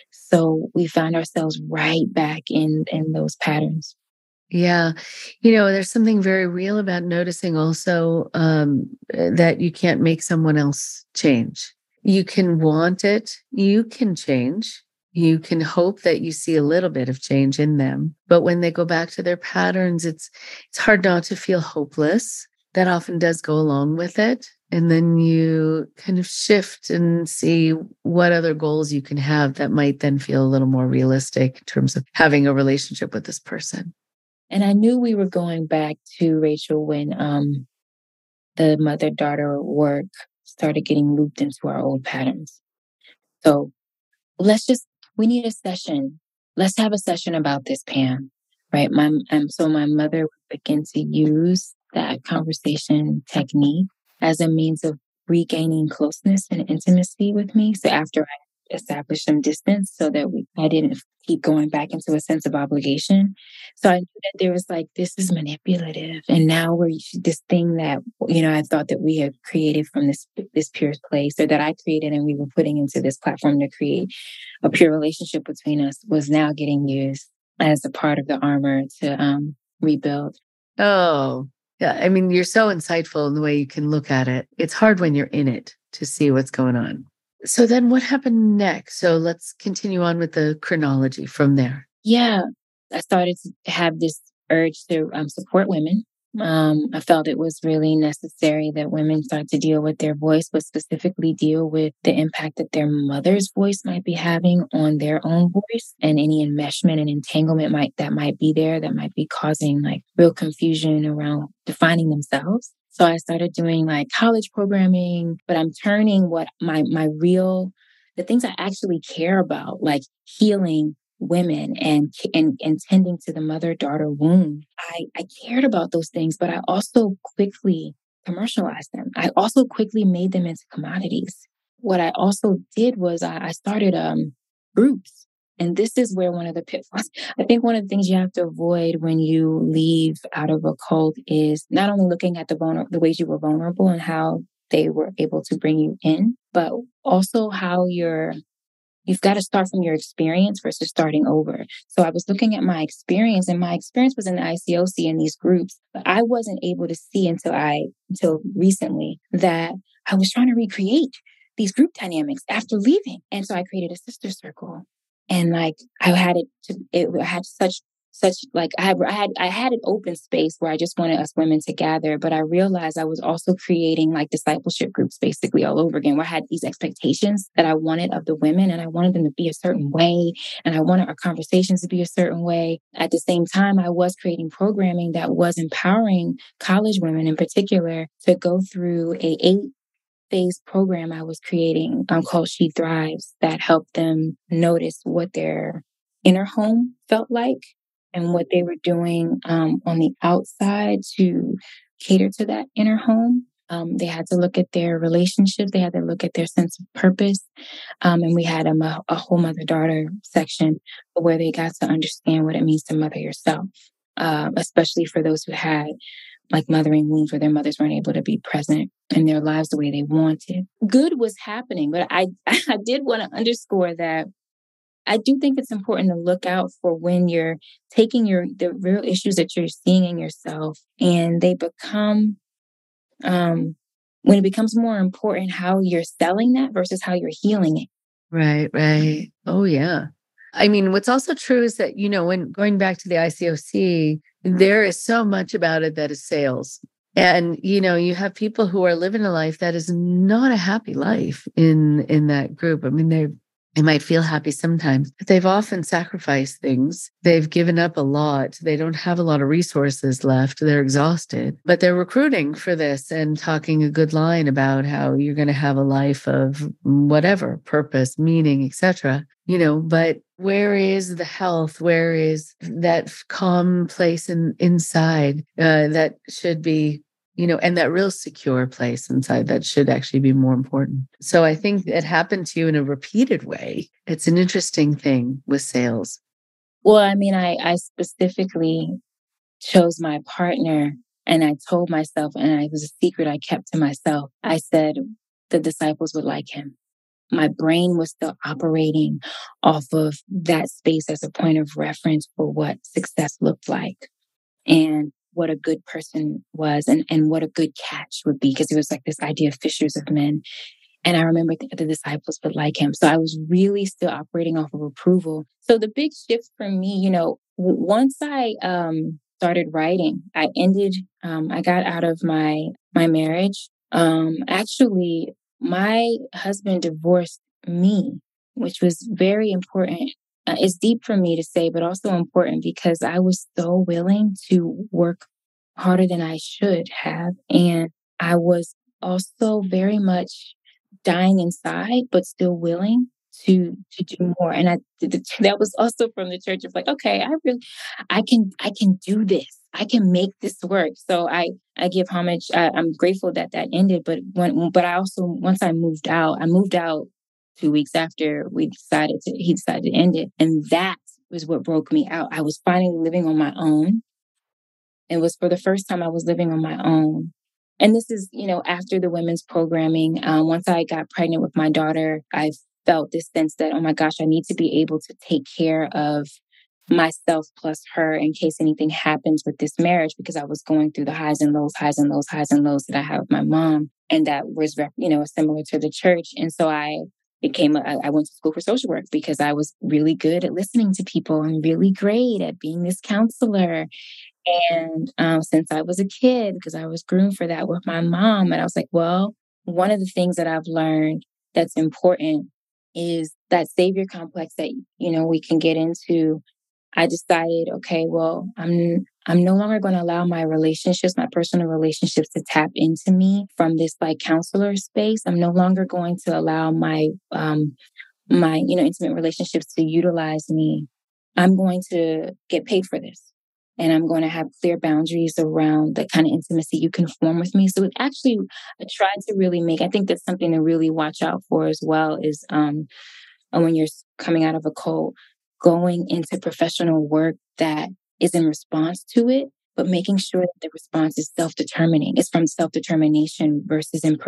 So we found ourselves right back in, in those patterns. Yeah. You know, there's something very real about noticing also um, that you can't make someone else change. You can want it. You can change. You can hope that you see a little bit of change in them. But when they go back to their patterns, it's it's hard not to feel hopeless. That often does go along with it. And then you kind of shift and see what other goals you can have that might then feel a little more realistic in terms of having a relationship with this person. And I knew we were going back to Rachel when um, the mother-daughter work started getting looped into our old patterns. So let's just, we need a session. Let's have a session about this, Pam. Right? My um, so my mother would begin to use that conversation technique as a means of regaining closeness and intimacy with me. So after I established some distance, so that we I didn't keep going back into a sense of obligation. So I knew that there was like, this is manipulative. And now we're this thing that, you know, I thought that we had created from this, this pure place, or that I created and we were putting into this platform to create a pure relationship between us, was now getting used as a part of the armor to um, rebuild. Oh, yeah. I mean, you're so insightful in the way you can look at it. It's hard when you're in it to see what's going on. So then what happened next? So let's continue on with the chronology from there. Yeah. I started to have this urge to um, support women. Um, I felt it was really necessary that women start to deal with their voice, but specifically deal with the impact that their mother's voice might be having on their own voice, and any enmeshment and entanglement might that might be there that might be causing like real confusion around defining themselves. So I started doing like college programming, but I'm turning what my my real the things I actually care about, like healing women and, and and tending to the mother-daughter wound. I, I cared about those things, but I also quickly commercialized them. I also quickly made them into commodities. What I also did was I, I started um, groups. And this is where one of the pitfalls, I think one of the things you have to avoid when you leave out of a cult is not only looking at the vulner- the ways you were vulnerable and how they were able to bring you in, but also how you're You've got to start from your experience versus starting over. So I was looking at my experience, and my experience was in the I C O C in these groups, but I wasn't able to see until I, until recently, that I was trying to recreate these group dynamics after leaving. And so I created a sister circle, and like I had it to, it had such, such like I had, I had, I had an open space where I just wanted us women to gather, but I realized I was also creating like discipleship groups basically all over again, where I had these expectations that I wanted of the women, and I wanted them to be a certain way, and I wanted our conversations to be a certain way. At the same time, I was creating programming that was empowering college women in particular to go through a eight phase program I was creating um, called She Thrives, that helped them notice what their inner home felt like and what they were doing um, on the outside to cater to that inner home. Um, they had to look at their relationships. They had to look at their sense of purpose. Um, and we had um, a, a whole mother-daughter section where they got to understand what it means to mother yourself, uh, especially for those who had like mothering wounds where their mothers weren't able to be present in their lives the way they wanted. Good was happening, but I, I did want to underscore that I do think it's important to look out for when you're taking your the real issues that you're seeing in yourself, and they become, um, when it becomes more important how you're selling that versus how you're healing it. Right, right. Oh, yeah. I mean, what's also true is that, you know, when going back to the I C O C, there is so much about it that is sales. And, you know, you have people who are living a life that is not a happy life in in that group. I mean, they're They might feel happy sometimes, but they've often sacrificed things. They've given up a lot. They don't have a lot of resources left. They're exhausted, but they're recruiting for this and talking a good line about how you're going to have a life of whatever, purpose, meaning, et cetera. You know, but where is the health? Where is that calm place in, inside uh, that should be, you know, and that real secure place inside that should actually be more important. So I think it happened to you in a repeated way. It's an interesting thing with sales. Well, I mean, I, I specifically chose my partner, and I told myself, and it was a secret I kept to myself. I said the disciples would like him. My brain was still operating off of that space as a point of reference for what success looked like. And what a good person was, and, and what a good catch would be, because it was like this idea of fishers of men. And I remember the, the disciples would like him. So I was really still operating off of approval. So the big shift for me, you know, w- once I um, started writing, I ended, um, I got out of my, my marriage. Um, actually, my husband divorced me, which was very important. Uh, it's deep for me to say, but also important because I was so willing to work harder than I should have. And I was also very much dying inside, but still willing to to do more. And I that was also from the church of like, okay, I really, I can, I can do this. I can make this work. So I, I give homage. I, I'm grateful that that ended. But when, but I also, once I moved out, I moved out two weeks after we decided to, he decided to end it. And that was what broke me out. I was finally living on my own. It was for the first time I was living on my own. And this is, you know, after the women's programming. Um, once I got pregnant with my daughter, I felt this sense that, oh my gosh, I need to be able to take care of myself plus her in case anything happens with this marriage, because I was going through the highs and lows, highs and lows, highs and lows that I have with my mom. And that was, you know, similar to the church. And so I became a, I went to school for social work because I was really good at listening to people and really great at being this counselor. And um, since I was a kid, because I was groomed for that with my mom, and I was like, well, one of the things that I've learned that's important is that savior complex that, you know, we can get into. I decided, okay, well, I'm I'm no longer going to allow my relationships, my personal relationships to tap into me from this like counselor space. I'm no longer going to allow my um my, you know, intimate relationships to utilize me. I'm going to get paid for this. And I'm going to have clear boundaries around the kind of intimacy you can form with me. So it actually, I tried to really make, I think that's something to really watch out for as well is um, when you're coming out of a cult, going into professional work that is in response to it, but making sure that the response is self-determining. It's from self-determination versus in,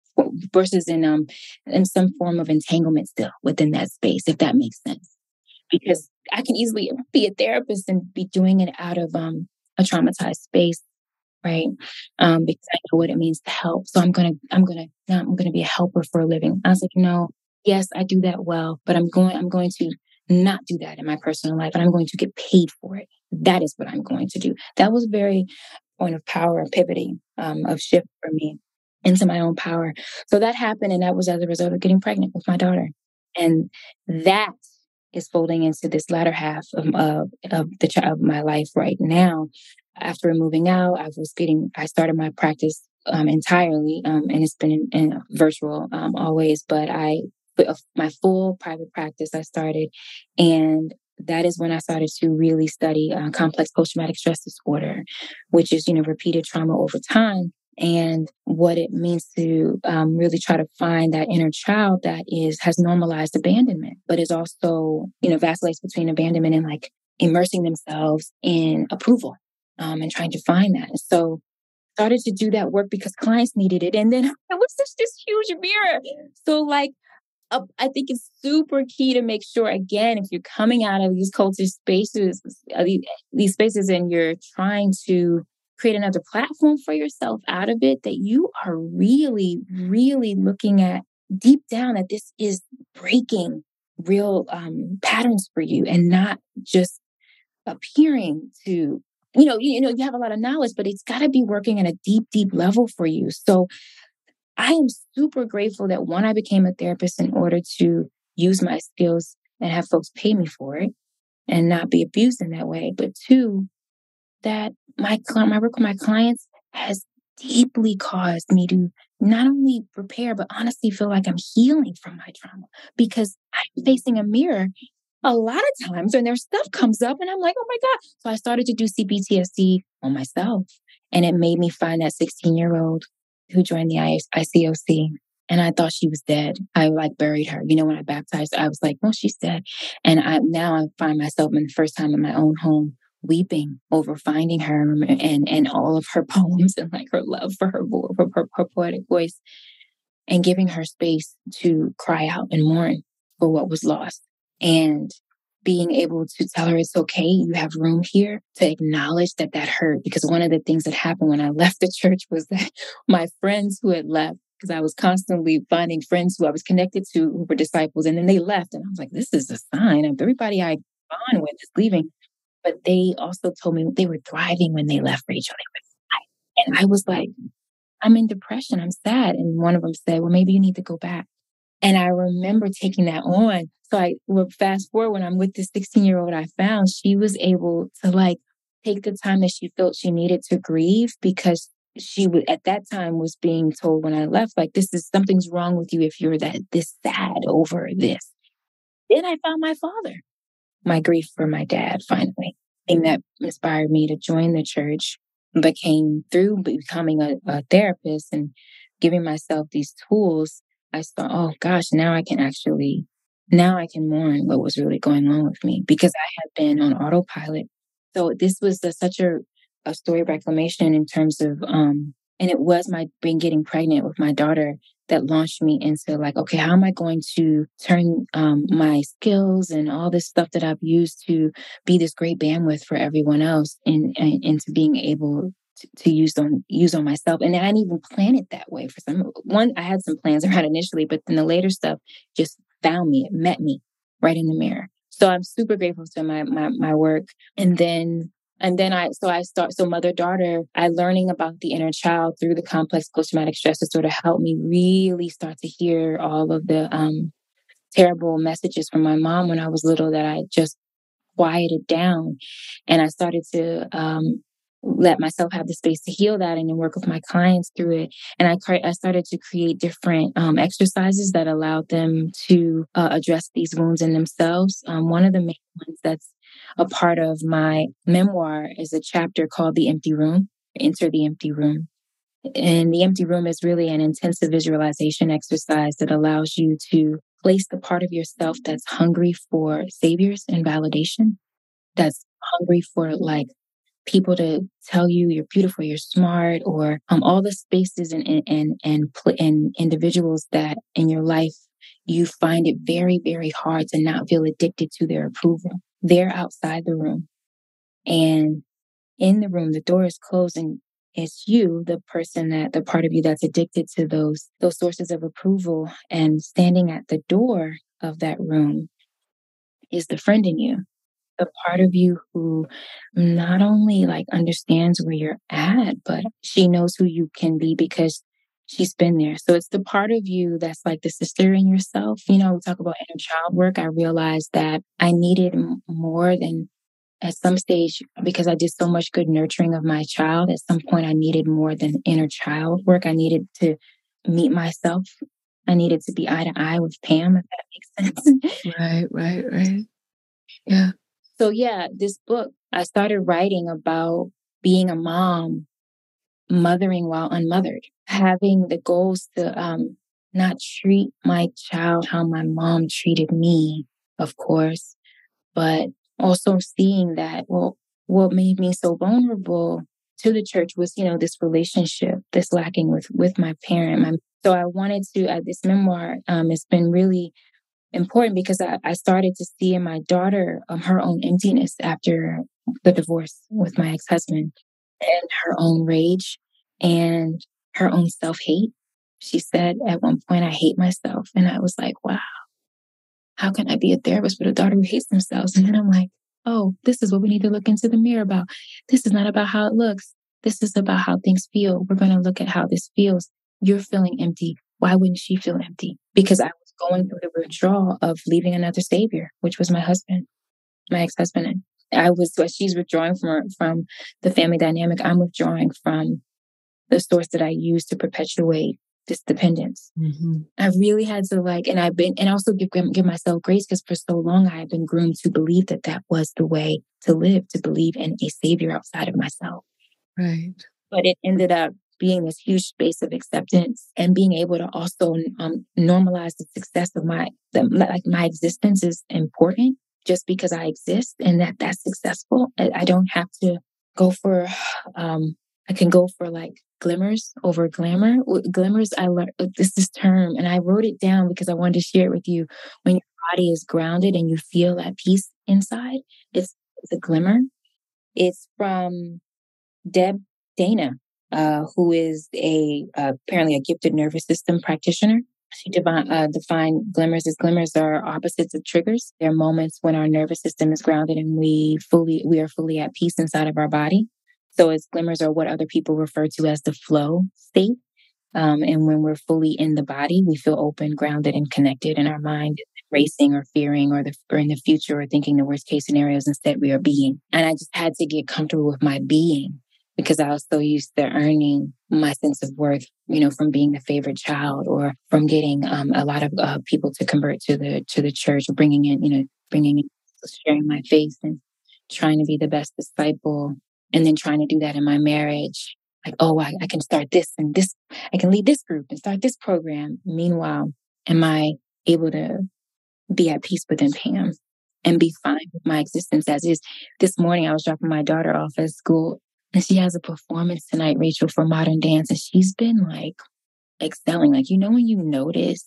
versus in, um, in some form of entanglement still within that space, if that makes sense. Because I can easily be a therapist and be doing it out of um, a traumatized space, right? Um, because I know what it means to help. So I'm gonna, I'm gonna, now I'm gonna be a helper for a living. I was like, no, yes, I do that well, but I'm going, I'm going to not do that in my personal life, and I'm going to get paid for it. That is what I'm going to do. That was a very point of power and pivoting um, of shift for me into my own power. So that happened, and that was as a result of getting pregnant with my daughter, and that is folding into this latter half of, of, of the of my life right now. After moving out, I was getting, I started my practice um, entirely, um, and it's been in, in virtual um, always, but I, my full private practice I started, and that is when I started to really study uh, complex post-traumatic stress disorder, which is, you know, repeated trauma over time. And what it means to um, really try to find that inner child that is has normalized abandonment, but is also, you know, vacillates between abandonment and like immersing themselves in approval um, and trying to find that. And so started to do that work because clients needed it. And then it was just this huge mirror. So like, uh, I think it's super key to make sure, again, if you're coming out of these culture spaces, uh, these, these spaces and you're trying to create another platform for yourself out of it, that you are really, really looking at deep down that this is breaking real um, patterns for you and not just appearing to, you know, you, you know, you have a lot of knowledge, but it's got to be working at a deep, deep level for you. So I am super grateful that one, I became a therapist in order to use my skills and have folks pay me for it and not be abused in that way. But two, that my my work with my clients has deeply caused me to not only prepare, but honestly feel like I'm healing from my trauma, because I'm facing a mirror a lot of times when their stuff comes up and I'm like, oh my God. So I started to do C P T S D on myself, and it made me find that sixteen year old who joined the I C O C. And I thought she was dead. I like buried her. You know, when I baptized, I was like, well, she's dead. And I now I find myself in the first time in my own home weeping over finding her and, and all of her poems and like her love for her, her, her, her poetic voice, and giving her space to cry out and mourn for what was lost. And being able to tell her it's okay, you have room here, to acknowledge that that hurt. Because one of the things that happened when I left the church was that my friends who had left, because I was constantly finding friends who I was connected to who were disciples, and then they left. And I was like, this is a sign of everybody I bond with is leaving. But they also told me they were thriving when they left, Rachel. They were thriving. And I was like, I'm in depression. I'm sad. And one of them said, well, maybe you need to go back. And I remember taking that on. So I would fast forward when I'm with this sixteen year old I found, she was able to like take the time that she felt she needed to grieve, because she would at that time was being told when I left, like, this is something's wrong with you if you're that this sad over this. Then I found my father, my grief for my dad, finally. And that inspired me to join the church, became through becoming a, a therapist and giving myself these tools. I thought, oh gosh, now I can actually, now I can mourn what was really going on with me, because I had been on autopilot. So this was a, such a, a story of reclamation in terms of, um, and it was my being getting pregnant with my daughter that launched me into like, okay, how am I going to turn um, my skills and all this stuff that I've used to be this great bandwidth for everyone else, and in, in, into being able to, to use on use on myself. And I didn't even plan it that way for some. One, I had some plans around initially, but then the later stuff just found me. It met me right in the mirror. So I'm super grateful to my my my work. And then and then I so I start so mother daughter. I learning about the inner child through the complex post traumatic stress disorder helped me really start to hear all of the um, terrible messages from my mom when I was little that I just quieted down, and I started to um, let myself have the space to heal that and then work with my clients through it. And I, cre- I started to create different um, exercises that allowed them to uh, address these wounds in themselves. Um, one of the main ones that's a part of my memoir is a chapter called The Empty Room, Enter the Empty Room. And the empty room is really an intensive visualization exercise that allows you to place the part of yourself that's hungry for saviors and validation, that's hungry for like people to tell you you're beautiful, you're smart, or um, all the spaces and and and and, pl- and individuals that in your life you find it very, very hard to not feel addicted to their approval. They're outside the room, and in the room, the door is closed, and it's you, the person that the part of you that's addicted to those those sources of approval. And standing at the door of that room is the friend in you, the part of you who not only like understands where you're at, but she knows who you can be because she's been there. So it's the part of you that's like the sister in yourself. You know, we talk about inner child work. I realized that I needed m- more than at some stage, because I did so much good nurturing of my child. At some point, I needed more than inner child work. I needed to meet myself. I needed to be eye to eye with Pam, if that makes sense. Right, right, right. Yeah. So yeah, this book, I started writing about being a mom, mothering while unmothered, having the goals to um, not treat my child how my mom treated me, of course, but also seeing that, well, what made me so vulnerable to the church was, you know, this relationship, this lacking with with my parent. My, so I wanted to, uh, this memoir, um, it's been really important because I, I started to see in my daughter um, her own emptiness after the divorce with my ex-husband, and her own rage and her own self-hate. She said at one point, I hate myself. And I was like, wow, how can I be a therapist with a daughter who hates themselves? And then I'm like, oh, this is what we need to look into the mirror about. This is not about how it looks. This is about how things feel. We're going to look at how this feels. You're feeling empty. Why wouldn't she feel empty? Because I was going through the withdrawal of leaving another savior, which was my husband, my ex-husband. And I was, so she's withdrawing from, her, from the family dynamic. I'm withdrawing from the source that I use to perpetuate this dependence. Mm-hmm. I really had to like, and I've been, and also give give myself grace because for so long I had been groomed to believe that that was the way to live, to believe in a savior outside of myself. Right. But it ended up being this huge space of acceptance and being able to also um, normalize the success of my, the, like my existence is important just because I exist and that that's successful. I, I don't have to go for, um, I can go for like glimmers over glamour. Glimmers, I learned this this term, and I wrote it down because I wanted to share it with you. When your body is grounded and you feel at peace inside, it's, it's a glimmer. It's from Deb Dana, uh, who is a uh, apparently a gifted nervous system practitioner. She devi- uh, defined glimmers as glimmers are opposites of triggers. They're moments when our nervous system is grounded and we fully we are fully at peace inside of our body. So as glimmers are what other people refer to as the flow state. Um, and when we're fully in the body, we feel open, grounded, and connected, and our mind isn't racing or fearing or, the, or in the future or thinking the worst case scenarios. Instead, we are being. And I just had to get comfortable with my being because I was so used to earning my sense of worth, you know, from being the favorite child or from getting um, a lot of uh, people to convert to the to the church, or bringing in, you know, bringing in, sharing my faith and trying to be the best disciple. And then trying to do that in my marriage. Like, oh, I, I can start this and this. I can lead this group and start this program. Meanwhile, am I able to be at peace within Pam and be fine with my existence as is? This morning, I was dropping my daughter off at school and she has a performance tonight, Rachel, for modern dance. And she's been like excelling. Like, you know, when you notice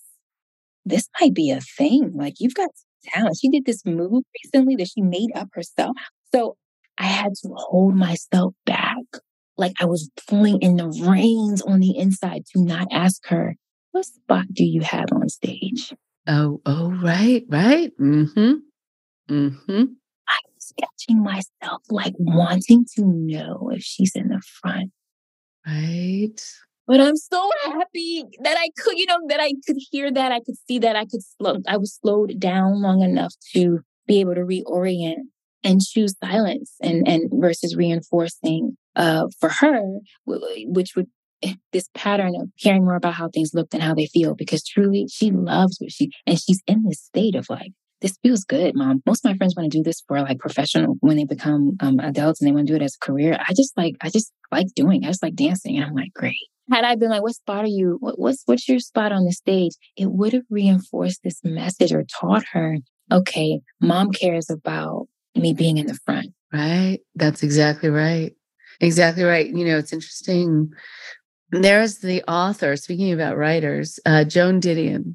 this might be a thing, like you've got talent. She did this move recently that she made up herself. So I had to hold myself back. Like I was pulling in the reins on the inside to not ask her, what spot do you have on stage? Oh, oh, right, right. Mm-hmm. Mm-hmm. I was catching myself like wanting to know if she's in the front. Right. But I'm so happy that I could, you know, that I could hear that. I could see that. I could slow, I was slowed down long enough to be able to reorient and choose silence and, and versus reinforcing uh, for her, which would this pattern of caring more about how things look than how they feel, because truly she loves what she, and she's in this state of like, this feels good, mom. Most of my friends want to do this for like professional when they become um, adults and they want to do it as a career. I just like, I just like doing, I just like dancing. And I'm like, great. Had I been like, what spot are you? What, what's, what's your spot on the stage? It would have reinforced this message or taught her, okay, mom cares about me being in the front. Right. That's exactly right. Exactly right. You know, it's interesting. There's the author, speaking about writers, uh, Joan Didion,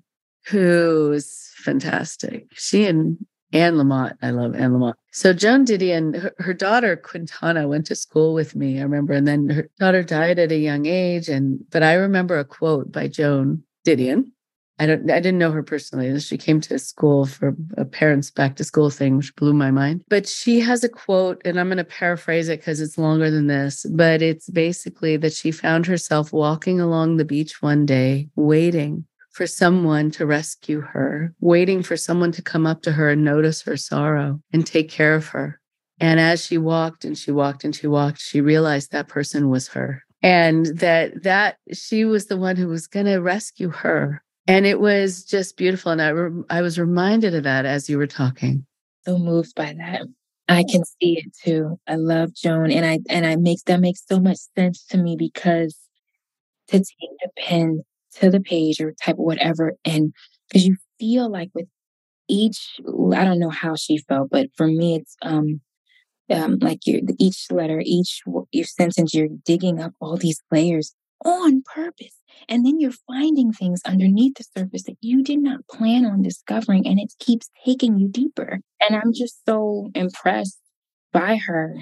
who's fantastic. She and Anne Lamott, I love Anne Lamott. So Joan Didion, her, her daughter Quintana went to school with me, I remember, and then her daughter died at a young age. And but I remember a quote by Joan Didion. I don't, I didn't know her personally. She came to school for a parents' back to school thing, which blew my mind. But she has a quote, and I'm going to paraphrase it because it's longer than this. But it's basically that she found herself walking along the beach one day, waiting for someone to rescue her, waiting for someone to come up to her and notice her sorrow and take care of her. And as she walked and she walked and she walked, she realized that person was her, and that that she was the one who was going to rescue her. And it was just beautiful. And I, re- I was reminded of that as you were talking. So moved by that. I can see it too. I love Joan. And I, and I makes, that makes so much sense to me, because to take the pen to the page or type whatever, and because you feel like with each, I don't know how she felt, but for me, it's, um, um, like your, each letter, each, each sentence, you're digging up all these layers on purpose. And then you're finding things underneath the surface that you did not plan on discovering. And it keeps taking you deeper. And I'm just so impressed by her.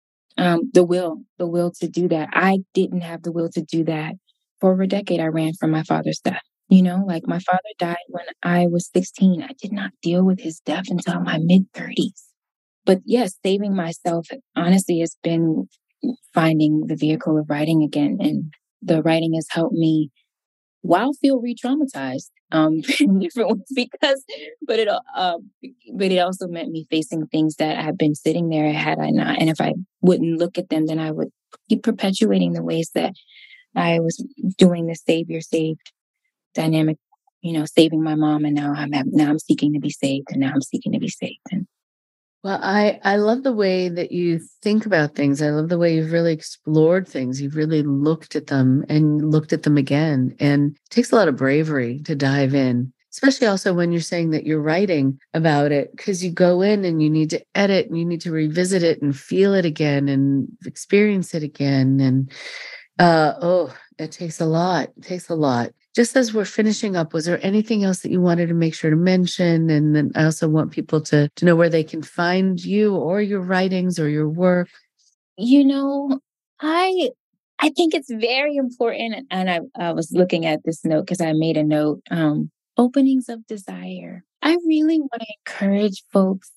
Um, the will, the will to do that. I didn't have the will to do that. For over a decade, I ran from my father's death. You know, like my father died when I was sixteen. I did not deal with his death until my mid thirties. But yes, saving myself, honestly, has been finding the vehicle of writing again. And the writing has helped me, while feel re-traumatized, um, in different ways, because, but it, uh, but it also meant me facing things that have been sitting there had I not, and if I wouldn't look at them, then I would keep perpetuating the ways that I was doing the savior saved dynamic, you know, saving my mom, and now I'm now I'm seeking to be saved, and now I'm seeking to be saved. And Well, I, I love the way that you think about things. I love the way you've really explored things. You've really looked at them and looked at them again. And it takes a lot of bravery to dive in, especially also when you're saying that you're writing about it, because you go in and you need to edit and you need to revisit it and feel it again and experience it again. And uh, oh, it takes a lot. It takes a lot. Just as we're finishing up, was there anything else that you wanted to make sure to mention? And then I also want people to, to know where they can find you or your writings or your work. You know, I I think it's very important. And I, I was looking at this note because I made a note, um, openings of desire. I really want to encourage folks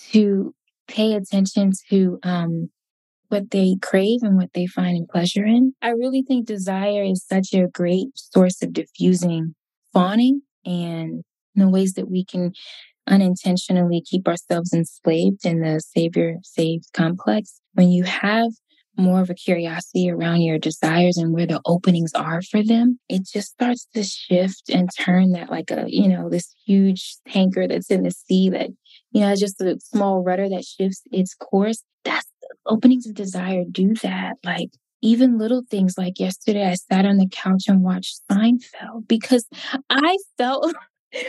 to pay attention to um, what they crave and what they find pleasure in. I really think desire is such a great source of diffusing fawning and the ways that we can unintentionally keep ourselves enslaved in the savior-saved complex. When you have more of a curiosity around your desires and where the openings are for them, it just starts to shift and turn that like a, you know, this huge tanker that's in the sea that, you know, just a small rudder that shifts its course. That's openings of desire do that. Like even little things like yesterday, I sat on the couch and watched Seinfeld because I felt like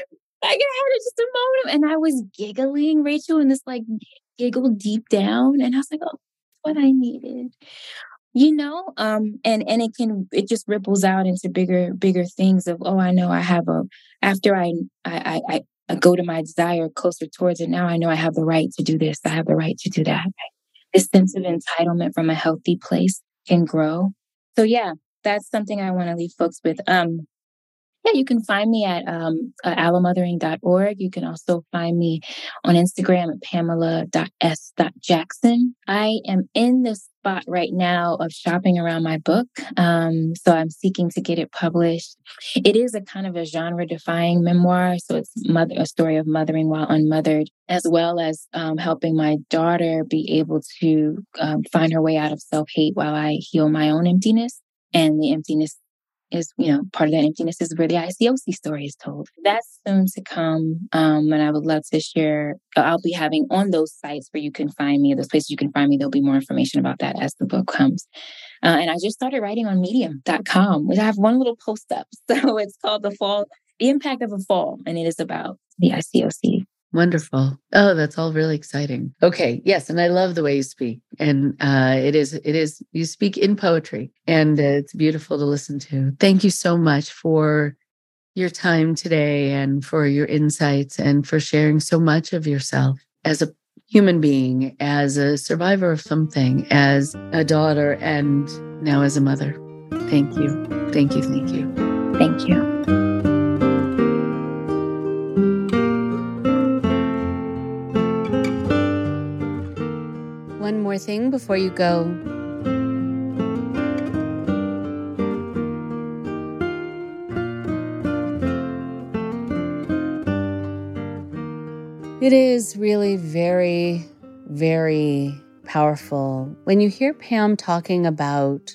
I had just a moment and I was giggling, Rachel, and this like giggle deep down. And I was like, oh, that's what I needed, you know? Um, and, and it can, it just ripples out into bigger, bigger things of, oh, I know I have a, after I, I, I, I go to my desire closer towards it. Now I know I have the right to do this. I have the right to do that. This sense of entitlement from a healthy place can grow. So yeah, that's something I want to leave folks with. Um, yeah, you can find me at um, uh, allomothering dot org. You can also find me on Instagram at pamela dot s dot jackson. I am in the spot right now of shopping around my book. Um, so I'm seeking to get it published. It is a kind of a genre-defying memoir. So it's mother, a story of mothering while unmothered, as well as um, helping my daughter be able to um, find her way out of self-hate while I heal my own emptiness. And the emptiness is, you know, part of that emptiness is where the I C O C story is told. That's soon to come. Um, and I would love to share, I'll be having on those sites where you can find me, those places you can find me, there'll be more information about that as the book comes. Uh, and I just started writing on medium dot com, which I have one little post up. So it's called The Fall, The Impact of a Fall. And it is about the I C O C. Wonderful. Oh, that's all really exciting. Okay. Yes. And I love the way you speak. And uh, it is, it is, you speak in poetry and uh, it's beautiful to listen to. Thank you so much for your time today and for your insights and for sharing so much of yourself as a human being, as a survivor of something, as a daughter, and now as a mother. Thank you. Thank you. Thank you. Thank you. One more thing before you go. It is really very, very powerful when you hear Pam talking about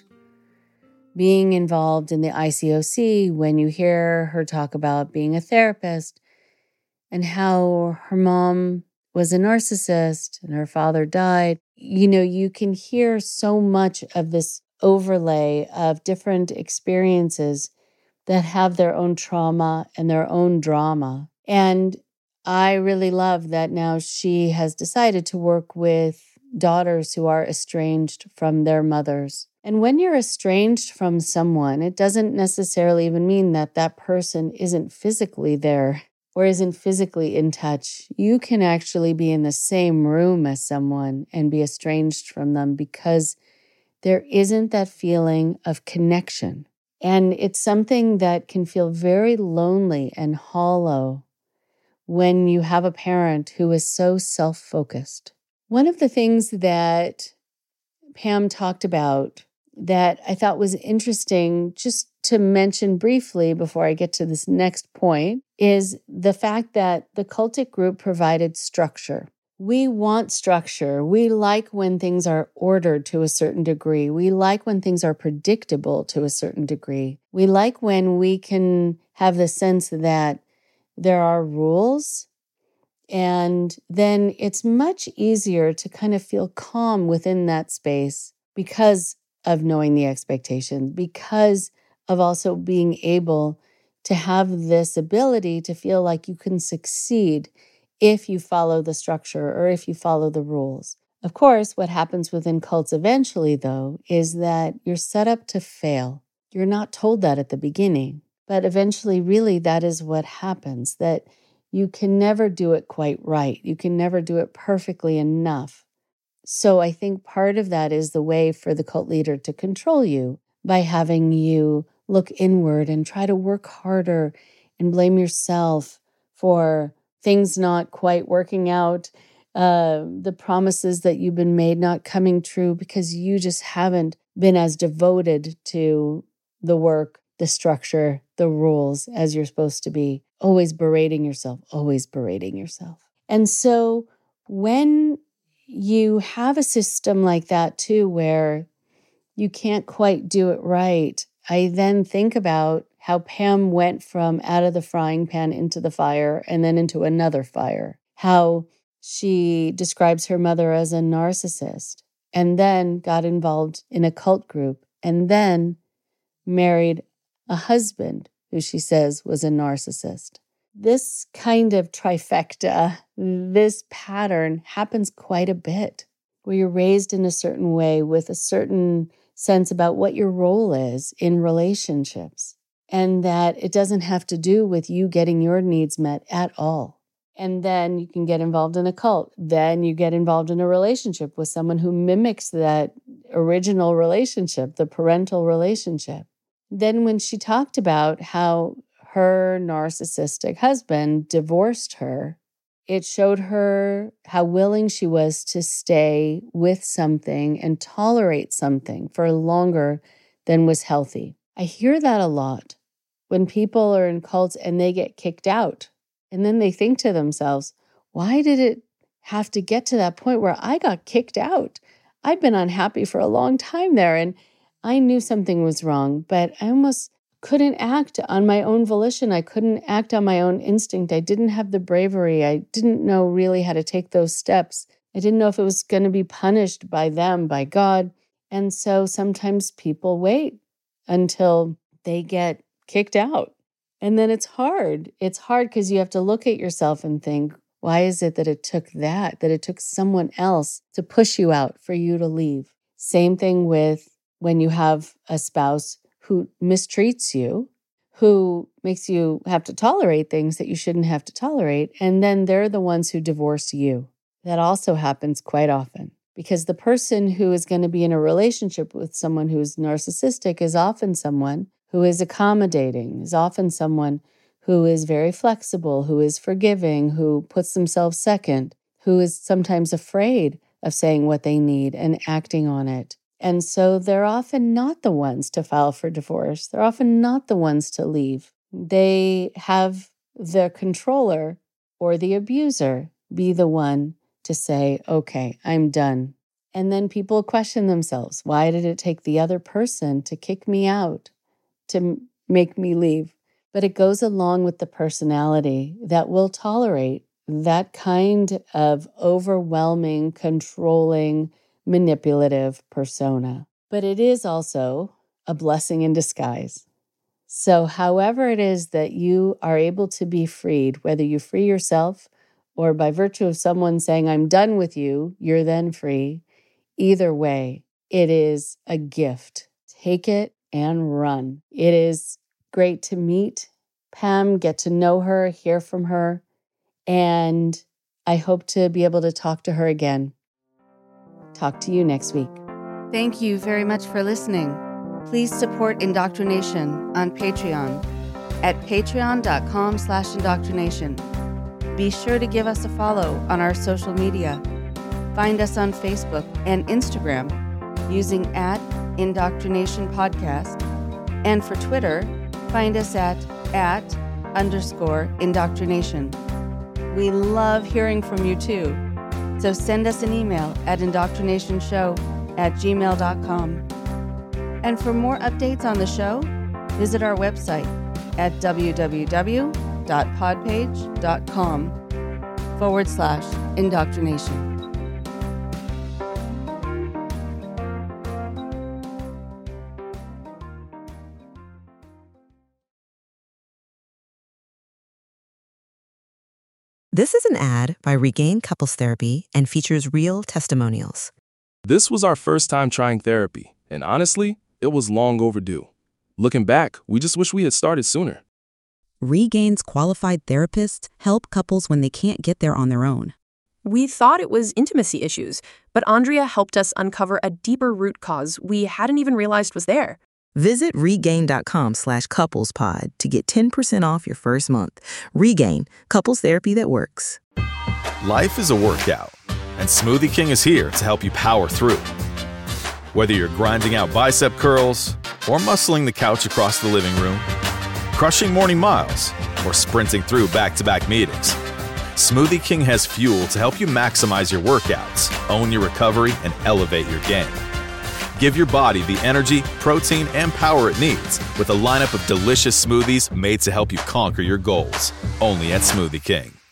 being involved in the I C O C, when you hear her talk about being a therapist and how her mom was a narcissist and her father died. You know, you can hear so much of this overlay of different experiences that have their own trauma and their own drama. And I really love that now she has decided to work with daughters who are estranged from their mothers. And when you're estranged from someone, it doesn't necessarily even mean that that person isn't physically there or isn't physically in touch. You can actually be in the same room as someone and be estranged from them because there isn't that feeling of connection. And it's something that can feel very lonely and hollow when you have a parent who is so self-focused. One of the things that Pam talked about that I thought was interesting, just to mention briefly before I get to this next point, is the fact that the cultic group provided structure. We want structure. We like when things are ordered to a certain degree. We like when things are predictable to a certain degree. We like when we can have the sense that there are rules, and then it's much easier to kind of feel calm within that space because of knowing the expectations, because of also being able to have this ability to feel like you can succeed if you follow the structure or if you follow the rules. Of course, what happens within cults eventually, though, is that you're set up to fail. You're not told that at the beginning, but eventually, really, that is what happens, that you can never do it quite right. You can never do it perfectly enough. So I think part of that is the way for the cult leader to control you by having you look inward and try to work harder and blame yourself for things not quite working out, uh, the promises that you've been made not coming true because you just haven't been as devoted to the work, the structure, the rules as you're supposed to be. Always berating yourself, always berating yourself. And so when you have a system like that too, where you can't quite do it right, I then think about how Pam went from out of the frying pan into the fire and then into another fire. How she describes her mother as a narcissist and then got involved in a cult group and then married a husband who she says was a narcissist. This kind of trifecta, this pattern happens quite a bit, where you're raised in a certain way with a certain sense about what your role is in relationships, and that it doesn't have to do with you getting your needs met at all. And then you can get involved in a cult. Then you get involved in a relationship with someone who mimics that original relationship, the parental relationship. Then when she talked about how her narcissistic husband divorced her, it showed her how willing she was to stay with something and tolerate something for longer than was healthy. I hear that a lot when people are in cults and they get kicked out. And then they think to themselves, why did it have to get to that point where I got kicked out? I've been unhappy for a long time there, and I knew something was wrong, but I almost couldn't act on my own volition. I couldn't act on my own instinct. I didn't have the bravery. I didn't know really how to take those steps. I didn't know if it was going to be punished by them, by God. And so sometimes people wait until they get kicked out. And then it's hard. It's hard because you have to look at yourself and think, why is it that it took that, that it took someone else to push you out for you to leave? Same thing with when you have a spouse who mistreats you, who makes you have to tolerate things that you shouldn't have to tolerate, and then they're the ones who divorce you. That also happens quite often because the person who is going to be in a relationship with someone who's narcissistic is often someone who is accommodating, is often someone who is very flexible, who is forgiving, who puts themselves second, who is sometimes afraid of saying what they need and acting on it. And so they're often not the ones to file for divorce. They're often not the ones to leave. They have the controller or the abuser be the one to say, okay, I'm done. And then people question themselves, why did it take the other person to kick me out, to make me leave? But it goes along with the personality that will tolerate that kind of overwhelming, controlling, manipulative persona. But it is also a blessing in disguise. So however it is that you are able to be freed, whether you free yourself or by virtue of someone saying, I'm done with you, you're then free. Either way, it is a gift. Take it and run. It is great to meet Pam, get to know her, hear from her, and I hope to be able to talk to her again. Talk to you next week. Thank you very much for listening. Please support Indoctrination on Patreon at patreon.com slash indoctrination. Be sure to give us a follow on our social media. Find us on Facebook and Instagram using at Indoctrination Podcast. And for Twitter, find us at at underscore indoctrination. We love hearing from you too. So send us an email at indoctrinationshow at gmail dot com. And for more updates on the show, visit our website at www.podpage.com forward slash indoctrination. This is an ad by Regain Couples Therapy and features real testimonials. This was our first time trying therapy, and honestly, it was long overdue. Looking back, we just wish we had started sooner. Regain's qualified therapists help couples when they can't get there on their own. We thought it was intimacy issues, but Andrea helped us uncover a deeper root cause we hadn't even realized was there. Visit regain.com slash couplespod to get ten percent off your first month. Regain, couples therapy that works. Life is a workout, and Smoothie King is here to help you power through. Whether you're grinding out bicep curls or muscling the couch across the living room, crushing morning miles, or sprinting through back-to-back meetings, Smoothie King has fuel to help you maximize your workouts, own your recovery, and elevate your game. Give your body the energy, protein, and power it needs with a lineup of delicious smoothies made to help you conquer your goals. Only at Smoothie King.